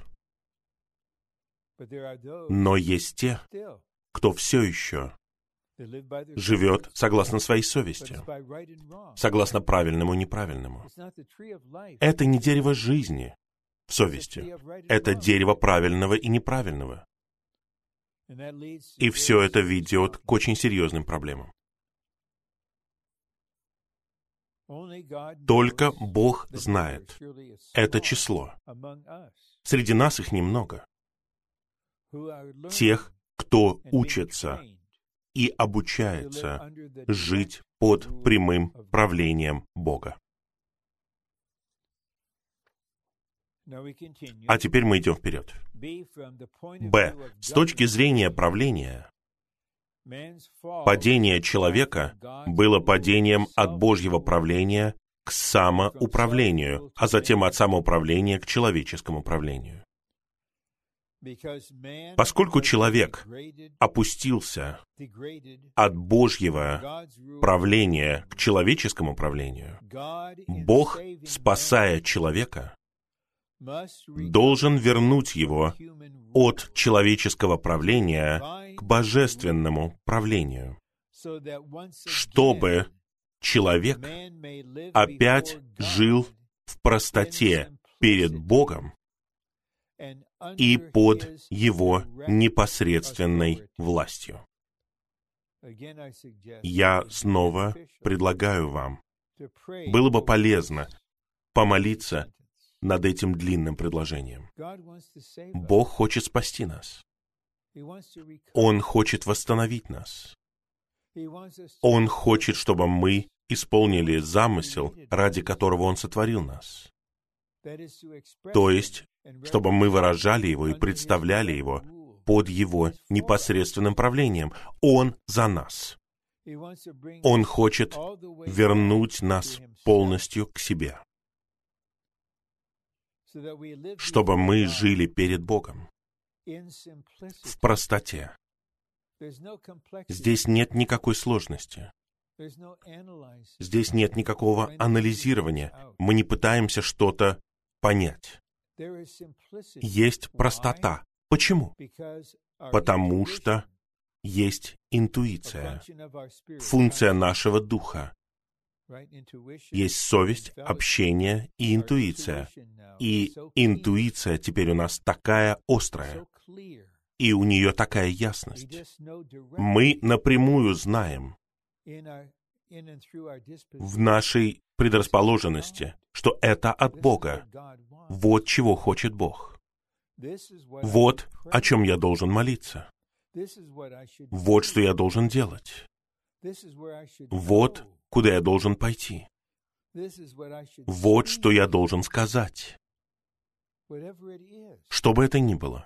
A: Но есть те, кто все еще живет согласно своей совести, согласно правильному и неправильному. Это не дерево жизни в совести. Это дерево правильного и неправильного. И все это ведет к очень серьезным проблемам. Только Бог знает это число. Среди нас их немного. Тех, кто учится и обучается жить под прямым правлением Бога. А теперь мы идем вперед. Б. С точки зрения правления, падение человека было падением от Божьего правления к самоуправлению, а затем от самоуправления к человеческому правлению. Поскольку человек опустился от Божьего правления к человеческому правлению, Бог, спасая человека, должен вернуть его от человеческого правления к божественному правлению, чтобы человек опять жил в простоте перед Богом и под Его непосредственной властью. Я снова предлагаю вам, было бы полезно помолиться над этим длинным предложением. Бог хочет спасти нас. Он хочет восстановить нас. Он хочет, чтобы мы исполнили замысел, ради которого Он сотворил нас. То есть, чтобы мы выражали Его и представляли Его под Его непосредственным правлением. Он за нас. Он хочет вернуть нас полностью к себе, чтобы мы жили перед Богом в простоте. Здесь нет никакой сложности. Здесь нет никакого анализирования. Мы не пытаемся что-то понять. Есть простота. Почему? Потому что есть интуиция, функция нашего духа. Есть совесть, общение и интуиция. И интуиция теперь у нас такая острая, и у нее такая ясность. Мы напрямую знаем в нашей предрасположенности, что это от Бога. Вот чего хочет Бог. Вот о чем я должен молиться. Вот что я должен делать. Вот куда я должен пойти. Вот что я должен сказать. Что бы это ни было.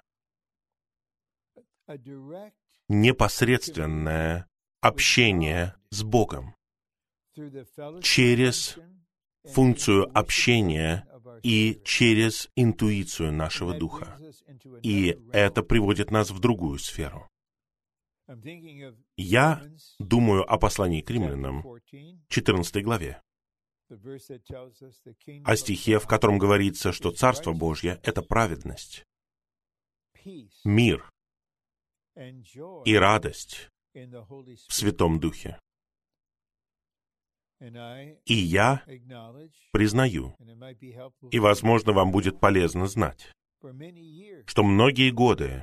A: Непосредственное общение с Богом через функцию общения и через интуицию нашего духа. И это приводит нас в другую сферу. Я думаю о послании к римлянам, четырнадцатой главе, о стихе, в котором говорится, что Царство Божье — это праведность, мир и радость в Святом Духе. И я признаю, и, возможно, вам будет полезно знать, что многие годы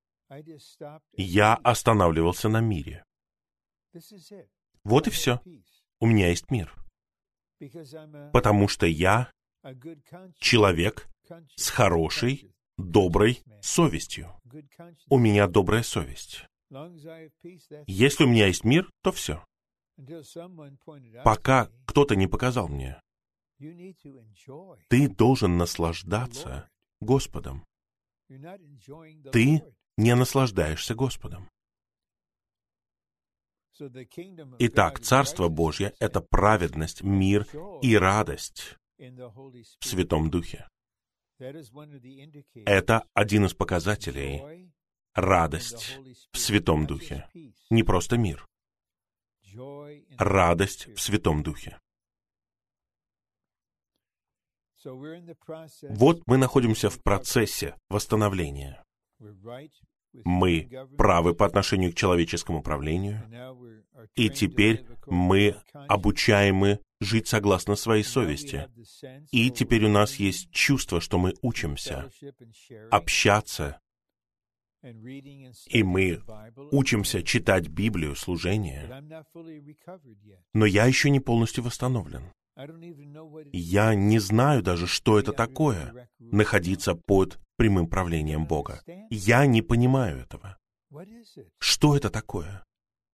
A: я останавливался на мире. Вот и все. У меня есть мир. Потому что я человек с хорошей, доброй совестью. У меня добрая совесть. Если у меня есть мир, то все. Пока кто-то не показал мне, ты должен наслаждаться Господом. Ты не наслаждаешься Господом. Итак, Царство Божье — это праведность, мир и радость в Святом Духе. Это один из показателей — радость в Святом Духе. Не просто мир. Радость в Святом Духе. Вот мы находимся в процессе восстановления. Мы правы по отношению к человеческому правлению, и теперь мы обучаемы жить согласно своей совести. И теперь у нас есть чувство, что мы учимся общаться, и мы учимся читать Библию, служение. Но я еще не полностью восстановлен. Я не знаю даже, что это такое — находиться под прямым правлением Бога. Я не понимаю этого. Что это такое?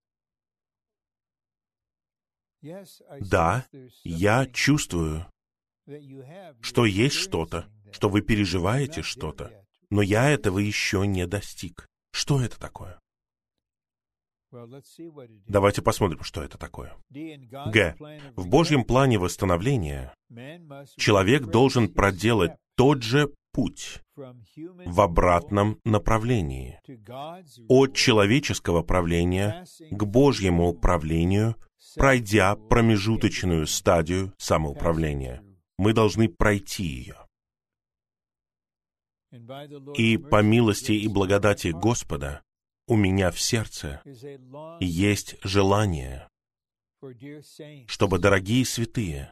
A: Да, я чувствую, что есть что-то, что вы переживаете что-то, но я этого еще не достиг. Что это такое? Давайте посмотрим, что это такое. Г. В Божьем плане восстановления человек должен проделать тот же путь в обратном направлении, от человеческого правления к Божьему управлению, пройдя промежуточную стадию самоуправления. Мы должны пройти ее. И по милости и благодати Господа у меня в сердце есть желание, чтобы дорогие святые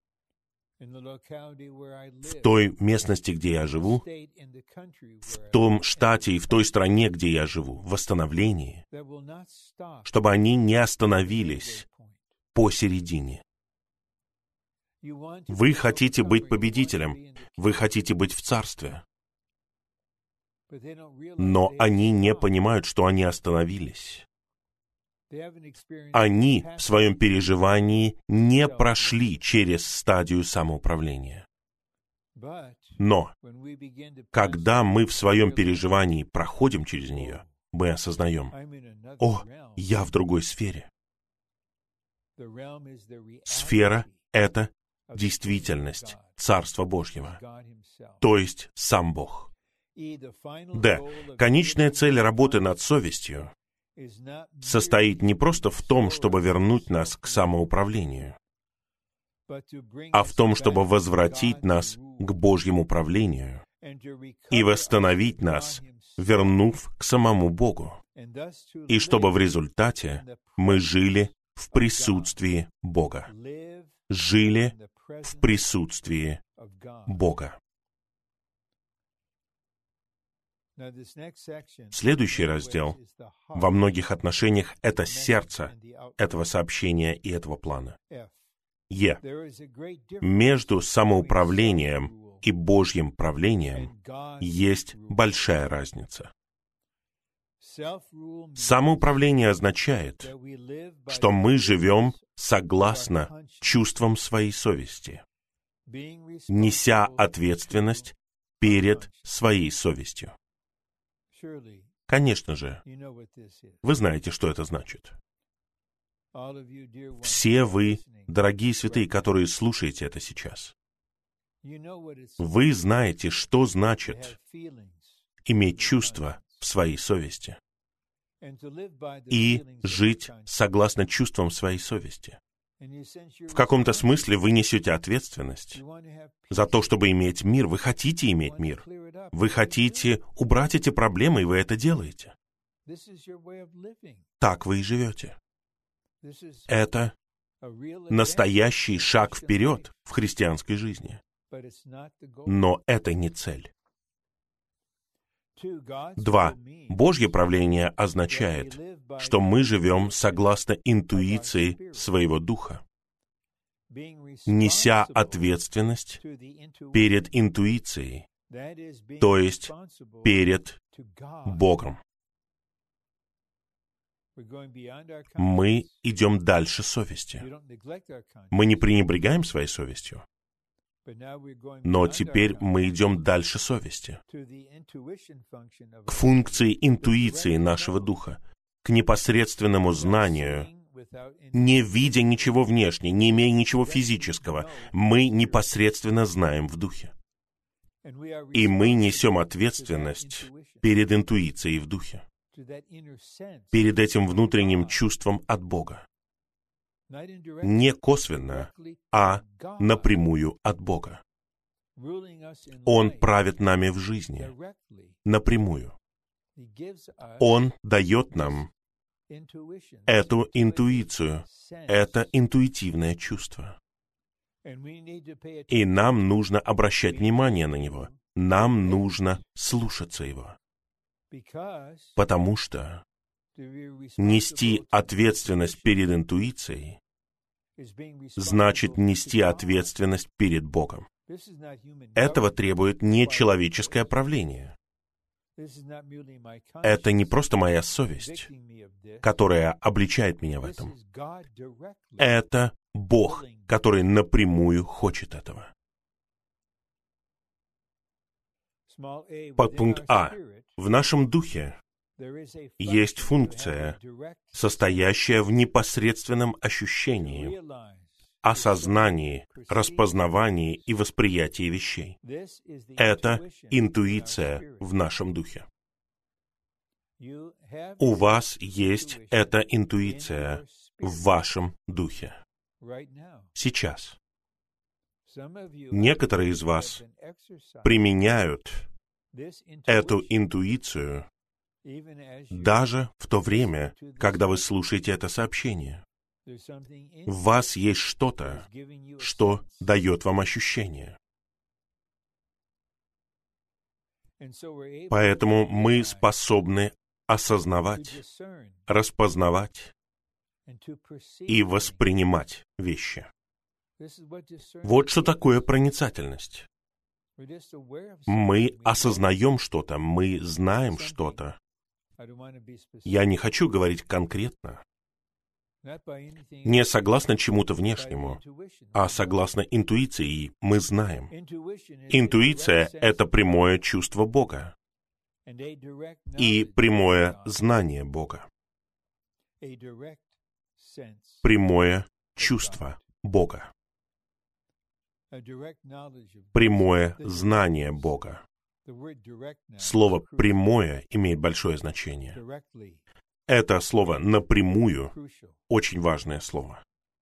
A: в той местности, где я живу, в том штате и в той стране, где я живу, в восстановлении, чтобы они не остановились посередине. Вы хотите быть победителем, вы хотите быть в царстве, но они не понимают, что они остановились. Они в своем переживании не прошли через стадию самоуправления. Но, когда мы в своем переживании проходим через нее, мы осознаем: «О, я в другой сфере». Сфера — это действительность Царства Божьего, то есть сам Бог. Д. Конечная цель работы над совестью состоит не просто в том, чтобы вернуть нас к самоуправлению, а в том, чтобы возвратить нас к Божьему управлению и восстановить нас, вернув к самому Богу, и чтобы в результате мы жили в присутствии Бога. Жили в присутствии Бога. Следующий раздел во многих отношениях — это сердце этого сообщения и этого плана. Между самоуправлением и Божьим правлением есть большая разница. Самоуправление означает, что мы живем согласно чувствам своей совести, неся ответственность перед своей совестью. Конечно же, вы знаете, что это значит. Все вы, дорогие святые, которые слушаете это сейчас, вы знаете, что значит иметь чувства в своей совести и жить согласно чувствам своей совести. В каком-то смысле вы несете ответственность за то, чтобы иметь мир. Вы хотите иметь мир. Вы хотите убрать эти проблемы, и вы это делаете. Так вы и живете. Это настоящий шаг вперед в христианской жизни. Но это не цель. Два. Божье правление означает, что мы живем согласно интуиции своего духа, неся ответственность перед интуицией, то есть перед Богом. Мы идем дальше совести. Мы не пренебрегаем своей совестью. Но теперь мы идем дальше совести, к функции интуиции нашего духа, к непосредственному знанию, не видя ничего внешне, не имея ничего физического. Мы непосредственно знаем в духе. И мы несем ответственность перед интуицией в духе, перед этим внутренним чувством от Бога. Не косвенно, а напрямую от Бога. Он правит нами в жизни напрямую. Он дает нам эту интуицию, это интуитивное чувство. И нам нужно обращать внимание на него. Нам нужно слушаться его. Потому что нести ответственность перед интуицией значит нести ответственность перед Богом. Этого требует не человеческое правление. Это не просто моя совесть, которая обличает меня в этом. Это Бог, который напрямую хочет этого. Подпункт А. В нашем духе есть функция, состоящая в непосредственном ощущении, осознании, распознавании и восприятии вещей. Это интуиция в нашем духе. У вас есть эта интуиция в вашем духе. Сейчас. Некоторые из вас применяют эту интуицию даже в то время, когда вы слушаете это сообщение. В вас есть что-то, что дает вам ощущение. Поэтому мы способны осознавать, распознавать и воспринимать вещи. Вот что такое проницательность. Мы осознаем что-то, мы знаем что-то. Я не хочу говорить конкретно, не согласно чему-то внешнему, а согласно интуиции мы знаем. Интуиция — это прямое чувство Бога и прямое знание Бога. Прямое чувство Бога. Прямое знание Бога. Слово «прямое» имеет большое значение. Это слово «напрямую» — очень важное слово.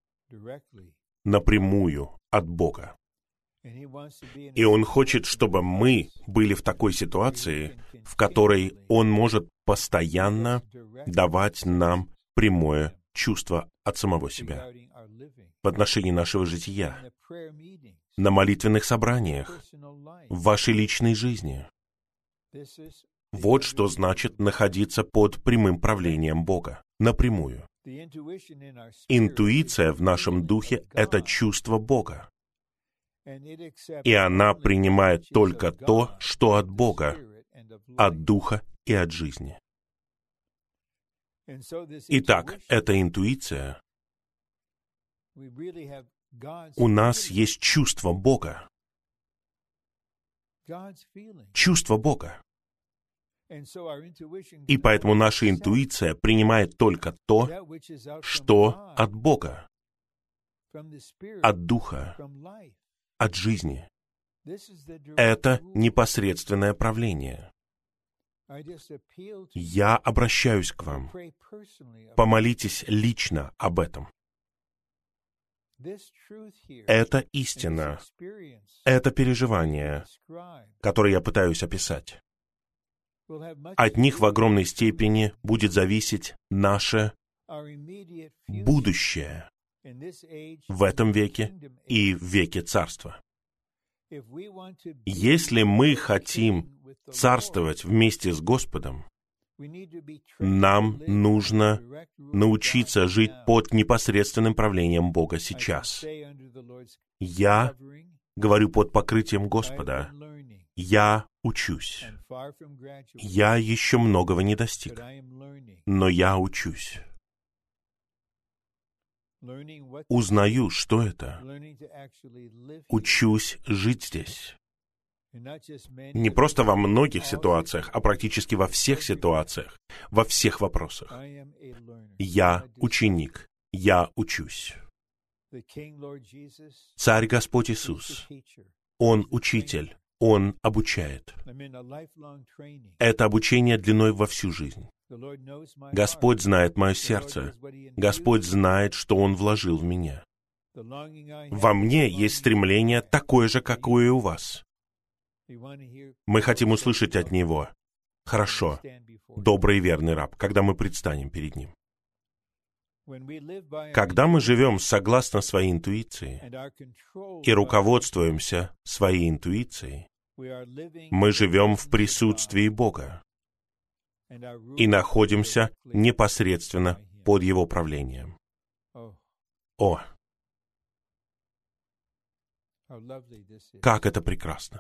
A: Напрямую от Бога. И Он хочет, чтобы мы были в такой ситуации, в которой Он может постоянно давать нам прямое чувство от самого себя в отношении нашего жития, на молитвенных собраниях, в вашей личной жизни. Вот что значит находиться под прямым правлением Бога, напрямую. Интуиция в нашем духе — это чувство Бога. И она принимает только то, что от Бога, от Духа и от жизни. Итак, эта интуиция, у нас есть чувство Бога. Чувство Бога. И поэтому наша интуиция принимает только то, что от Бога, от Духа, от жизни. Это непосредственное правление. Я обращаюсь к вам. Помолитесь лично об этом. Это истина, это переживание, которое я пытаюсь описать. От них в огромной степени будет зависеть наше будущее в этом веке и в веке Царства. Если мы хотим царствовать вместе с Господом, нам нужно научиться жить под непосредственным правлением Бога сейчас. Я говорю под покрытием Господа. Я учусь. Я еще многого не достиг, но я учусь. Узнаю, что это. Учусь жить здесь. Не просто во многих ситуациях, а практически во всех ситуациях, во всех вопросах. Я ученик, я учусь. Царь Господь Иисус, Он учитель, Он обучает. Это обучение длиной во всю жизнь. Господь знает мое сердце. Господь знает, что Он вложил в меня. Во мне есть стремление такое же, какое и у вас. Мы хотим услышать от Него: «Хорошо, добрый и верный раб», когда мы предстанем перед Ним. Когда мы живем согласно своей интуиции и руководствуемся своей интуицией, мы живем в присутствии Бога и находимся непосредственно под Его правлением. О, как это прекрасно!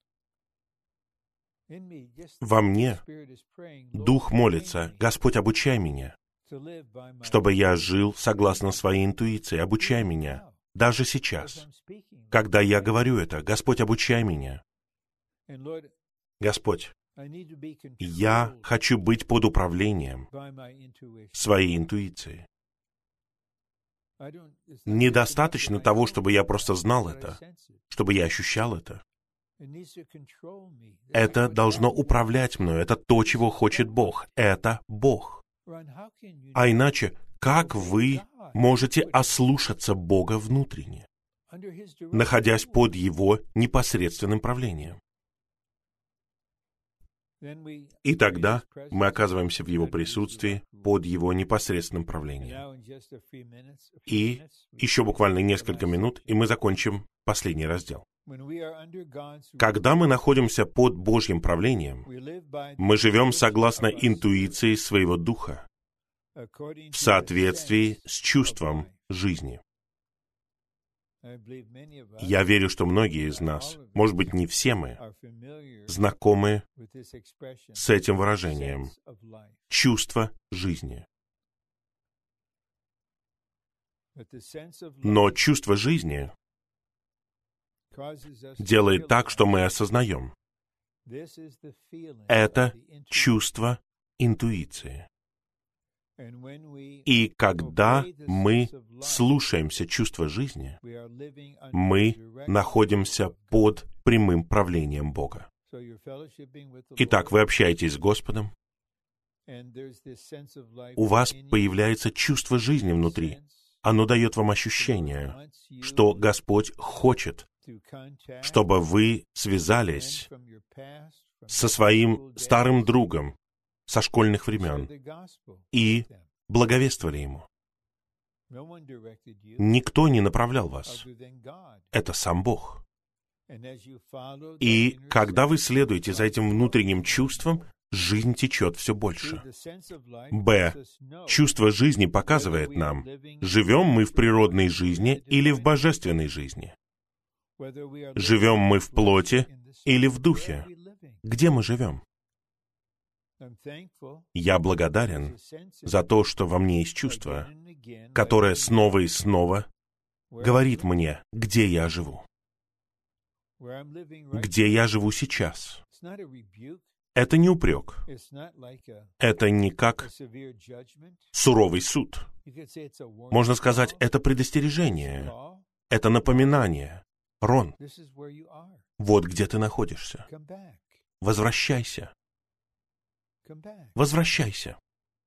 A: Во мне Дух молится: «Господь, обучай меня, чтобы я жил согласно своей интуиции. Обучай меня, даже сейчас, когда я говорю это. Господь, обучай меня. Господь, я хочу быть под управлением своей интуиции. Недостаточно того, чтобы я просто знал это, чтобы я ощущал это. Это должно управлять мной. Это то, чего хочет Бог. Это Бог. А иначе, как вы можете ослушаться Бога внутренне, находясь под Его непосредственным правлением? И тогда мы оказываемся в Его присутствии, под Его непосредственным правлением. И еще буквально несколько минут, и мы закончим последний раздел. Когда мы находимся под Божьим правлением, мы живем согласно интуиции своего духа, в соответствии с чувством жизни. Я верю, что многие из нас, может быть, не все мы, знакомы с этим выражением «чувство жизни». Но чувство жизни делает так, что мы осознаем. Это чувство интуиции. И когда мы слушаемся чувства жизни, мы находимся под прямым правлением Бога. Итак, вы общаетесь с Господом, у вас появляется чувство жизни внутри. Оно дает вам ощущение, что Господь хочет, чтобы вы связались со своим старым другом со школьных времен и благовествовали ему. Никто не направлял вас. Это сам Бог. И когда вы следуете за этим внутренним чувством, жизнь течет все больше. Б. Чувство жизни показывает нам, живем мы в природной жизни или в божественной жизни. Живем мы в плоти или в духе. Где мы живем? Я благодарен за то, что во мне есть чувство, которое снова и снова говорит мне, где я живу. Где я живу сейчас. Это не упрек. Это не как суровый суд. Можно сказать, это предостережение. Это напоминание. Рон, вот где ты находишься. Возвращайся. Возвращайся.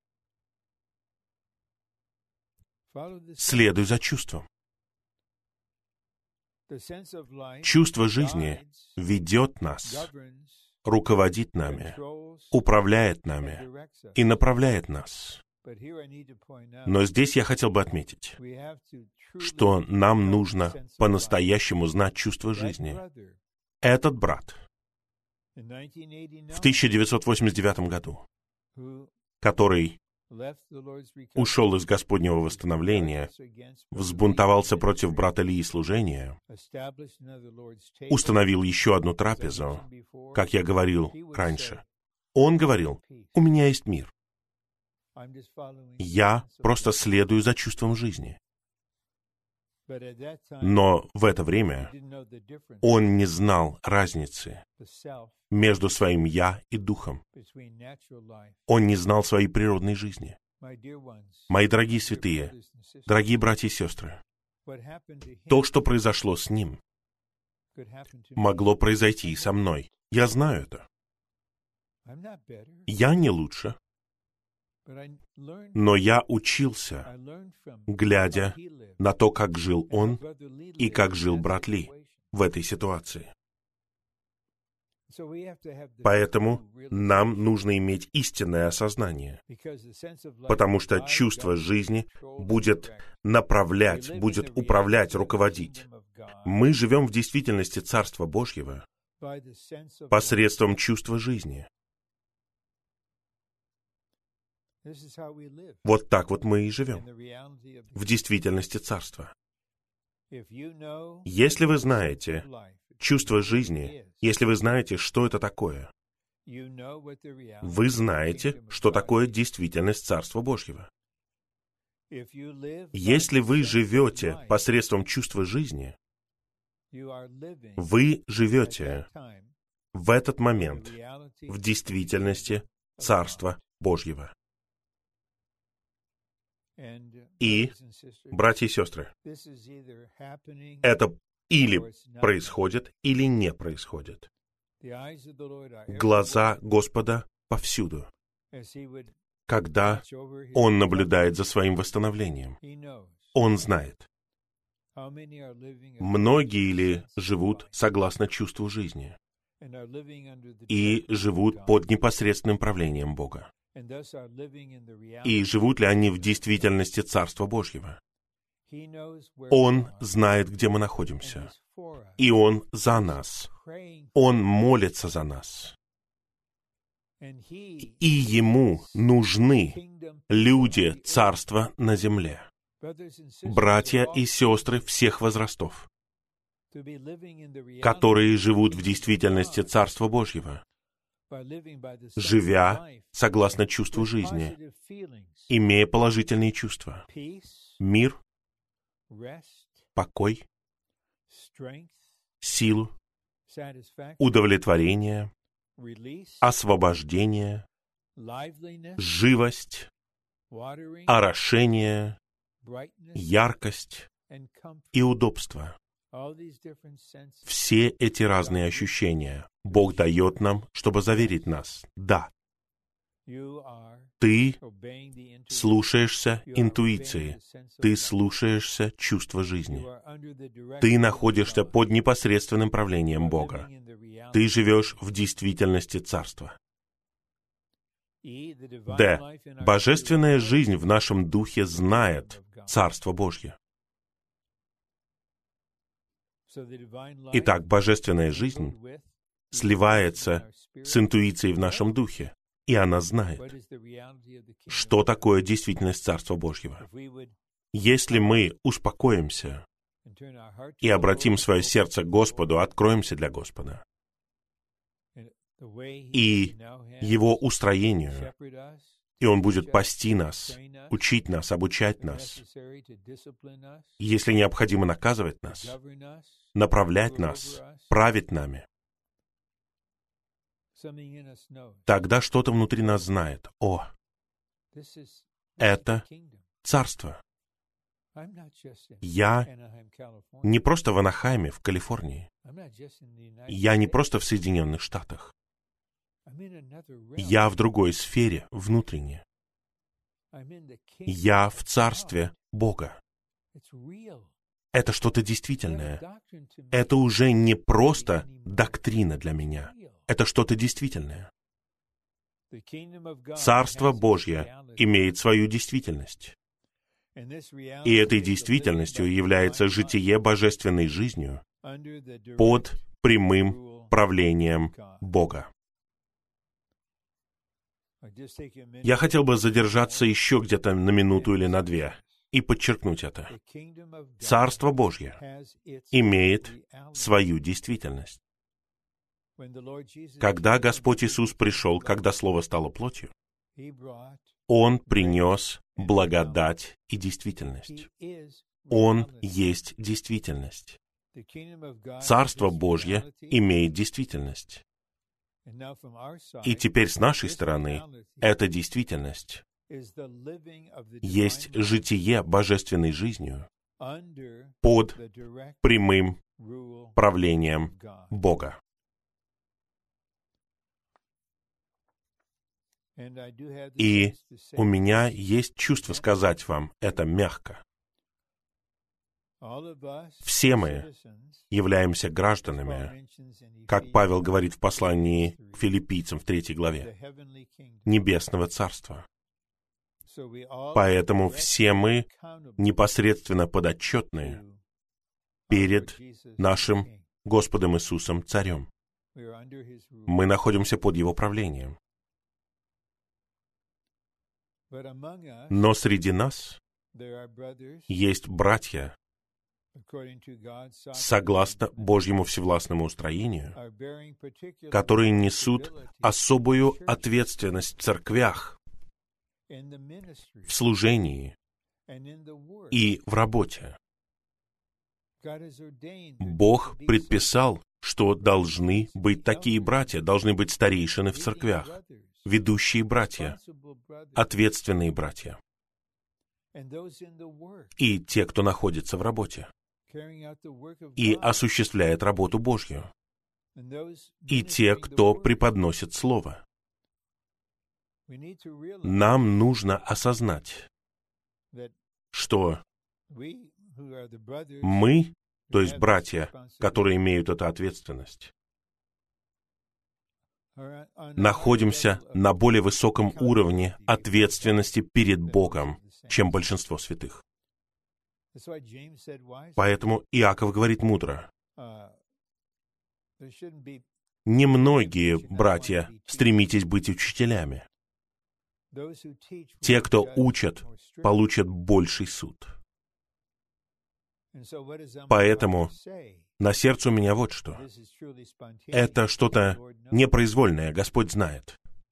A: Следуй за чувством. Чувство жизни ведет нас, руководит нами, управляет нами и направляет нас. Но здесь я хотел бы отметить, что нам нужно по-настоящему знать чувство жизни. Этот брат в тысяча девятьсот восемьдесят девятом году, который ушел из Господнего восстановления, взбунтовался против брата Ли и служения, установил еще одну трапезу, как я говорил раньше. Он говорил, у меня есть мир. Я просто следую за чувством жизни. Но в это время он не знал разницы между своим «я» и духом. Он не знал своей природной жизни. Мои дорогие святые, дорогие братья и сестры, то, что произошло с ним, могло произойти и со мной. Я знаю это. Я не лучше. Но я учился, глядя на то, как жил он и как жил брат Ли в этой ситуации. Поэтому нам нужно иметь истинное осознание, потому что чувство жизни будет направлять, будет управлять, руководить. Мы живем в действительности Царства Божьего посредством чувства жизни. Вот так вот мы и живем, в действительности Царства. Если вы знаете чувство жизни, если вы знаете, что это такое, вы знаете, что такое действительность Царства Божьего. Если вы живете посредством чувства жизни, вы живете в этот момент в действительности Царства Божьего. И, братья и сестры, это или происходит, или не происходит. Глаза Господа повсюду, когда Он наблюдает за своим восстановлением. Он знает, многие ли живут согласно чувству жизни и живут под непосредственным правлением Бога. И живут ли они в действительности Царства Божьего? Он знает, где мы находимся. И Он за нас. Он молится за нас. И Ему нужны люди Царства на земле. Братья и сестры всех возрастов, которые живут в действительности Царства Божьего, живя согласно чувству жизни, имея положительные чувства, мир, покой, силу, удовлетворение, освобождение, живость, орошение, яркость и удобство. Все эти разные ощущения Бог дает нам, чтобы заверить нас. Да, ты слушаешься интуиции, ты слушаешься чувства жизни. Ты находишься под непосредственным правлением Бога. Ты живешь в действительности Царства. Д. Божественная жизнь в нашем духе знает Царство Божье. Итак, божественная жизнь сливается с интуицией в нашем духе. и она знает, что такое действительность Царства Божьего. Если мы успокоимся и обратим свое сердце к Господу, откроемся для Господа и Его устроению, и Он будет пасти нас, учить нас, обучать нас, если необходимо наказывать нас, направлять нас, править нами, тогда что-то внутри нас знает. О, это Царство. Я не просто в Анахайме, в Калифорнии. Я не просто в Соединенных Штатах. Я в другой сфере, внутренне. Я в Царстве Бога. Это что-то действительное. Это уже не просто доктрина для меня. Это что-то действительное. Царство Божье имеет свою действительность. И этой действительностью является житие божественной жизнью под прямым правлением Бога. Я хотел бы задержаться еще где-то на минуту или на две и подчеркнуть это. Царство Божье имеет свою действительность. Когда Господь Иисус пришел, когда Слово стало плотью, Он принес благодать и действительность. Он есть действительность. Царство Божье имеет действительность. И теперь с нашей стороны эта действительность есть житие божественной жизнью под прямым правлением Бога. И у меня есть чувство сказать вам это мягко. Все мы являемся гражданами, как Павел говорит в послании к Филиппийцам в третьей главе, Небесного Царства. Поэтому все мы непосредственно подотчетны перед нашим Господом Иисусом Царем. Мы находимся под Его правлением. Но среди нас есть братья, согласно Божьему всевластному устроению, которые несут особую ответственность в церквях, в служении и в работе. Бог предписал, что должны быть такие братья, должны быть старейшины в церквях, ведущие братья, ответственные братья, и те, кто находится в работе и осуществляет работу Божью, и те, кто преподносит Слово. Нам нужно осознать, что мы, то есть братья, которые имеют эту ответственность, находимся на более высоком уровне ответственности перед Богом, чем большинство святых. Поэтому Иаков говорит мудро. Немногие братья стремитесь быть учителями. Те, кто учат, получат больший суд. Поэтому на сердце у меня вот что. Это что-то непроизвольное, Господь знает.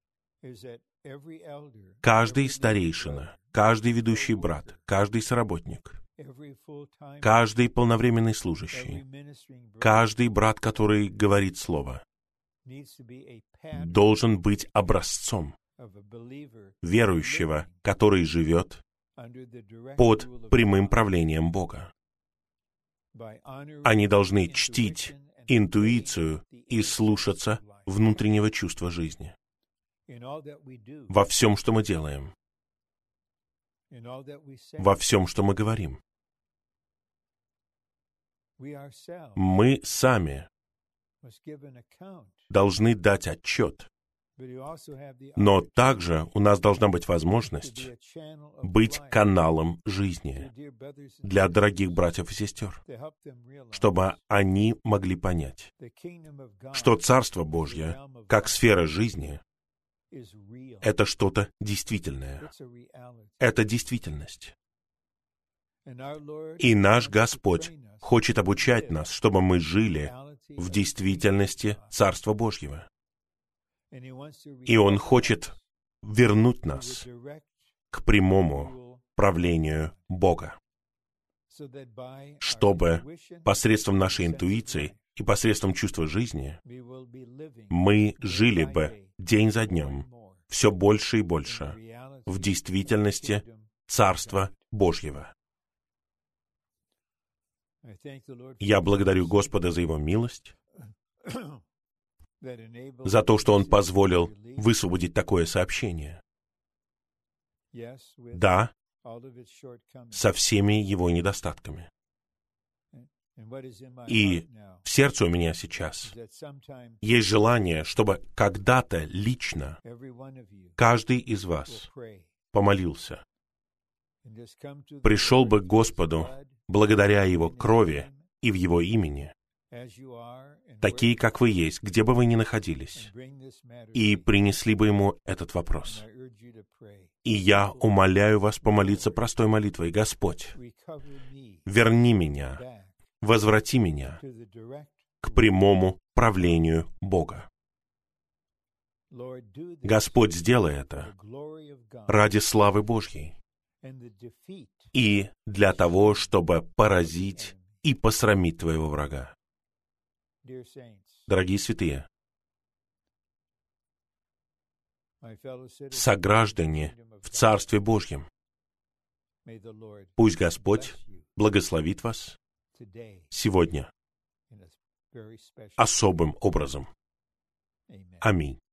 A: Каждый старейшина, каждый ведущий брат, каждый соработник, каждый полновременный служащий, каждый брат, который говорит Слово, должен быть образцом верующего, который живет под прямым правлением Бога. Они должны чтить интуицию и слушаться внутреннего чувства жизни. Во всем, что мы делаем, во всем, что мы говорим. Мы сами должны дать отчет, но также у нас должна быть возможность быть каналом жизни для дорогих братьев и сестер, чтобы они могли понять, что Царство Божье, как сфера жизни, Это что-то действительное. Это действительность. И наш Господь хочет обучать нас, чтобы мы жили в действительности Царства Божьего. И Он хочет вернуть нас к прямому правлению Бога, чтобы посредством нашей интуиции и посредством чувства жизни мы жили бы день за днем все больше и больше в действительности Царства Божьего. Я благодарю Господа за Его милость, за то, что Он позволил высвободить такое сообщение. Да, со всеми его недостатками. И в сердце у меня сейчас есть желание, чтобы когда-то лично каждый из вас помолился, пришел бы к Господу благодаря Его крови и в Его имени, такие, как вы есть, где бы вы ни находились, и принесли бы Ему этот вопрос. И я умоляю вас помолиться простой молитвой: Господь, верни меня, возврати меня к прямому правлению Бога. Господь, сделай это ради славы Божьей и для того, чтобы поразить и посрамить твоего врага. Дорогие святые, сограждане в Царстве Божьем, пусть Господь благословит вас сегодня особым образом. Аминь.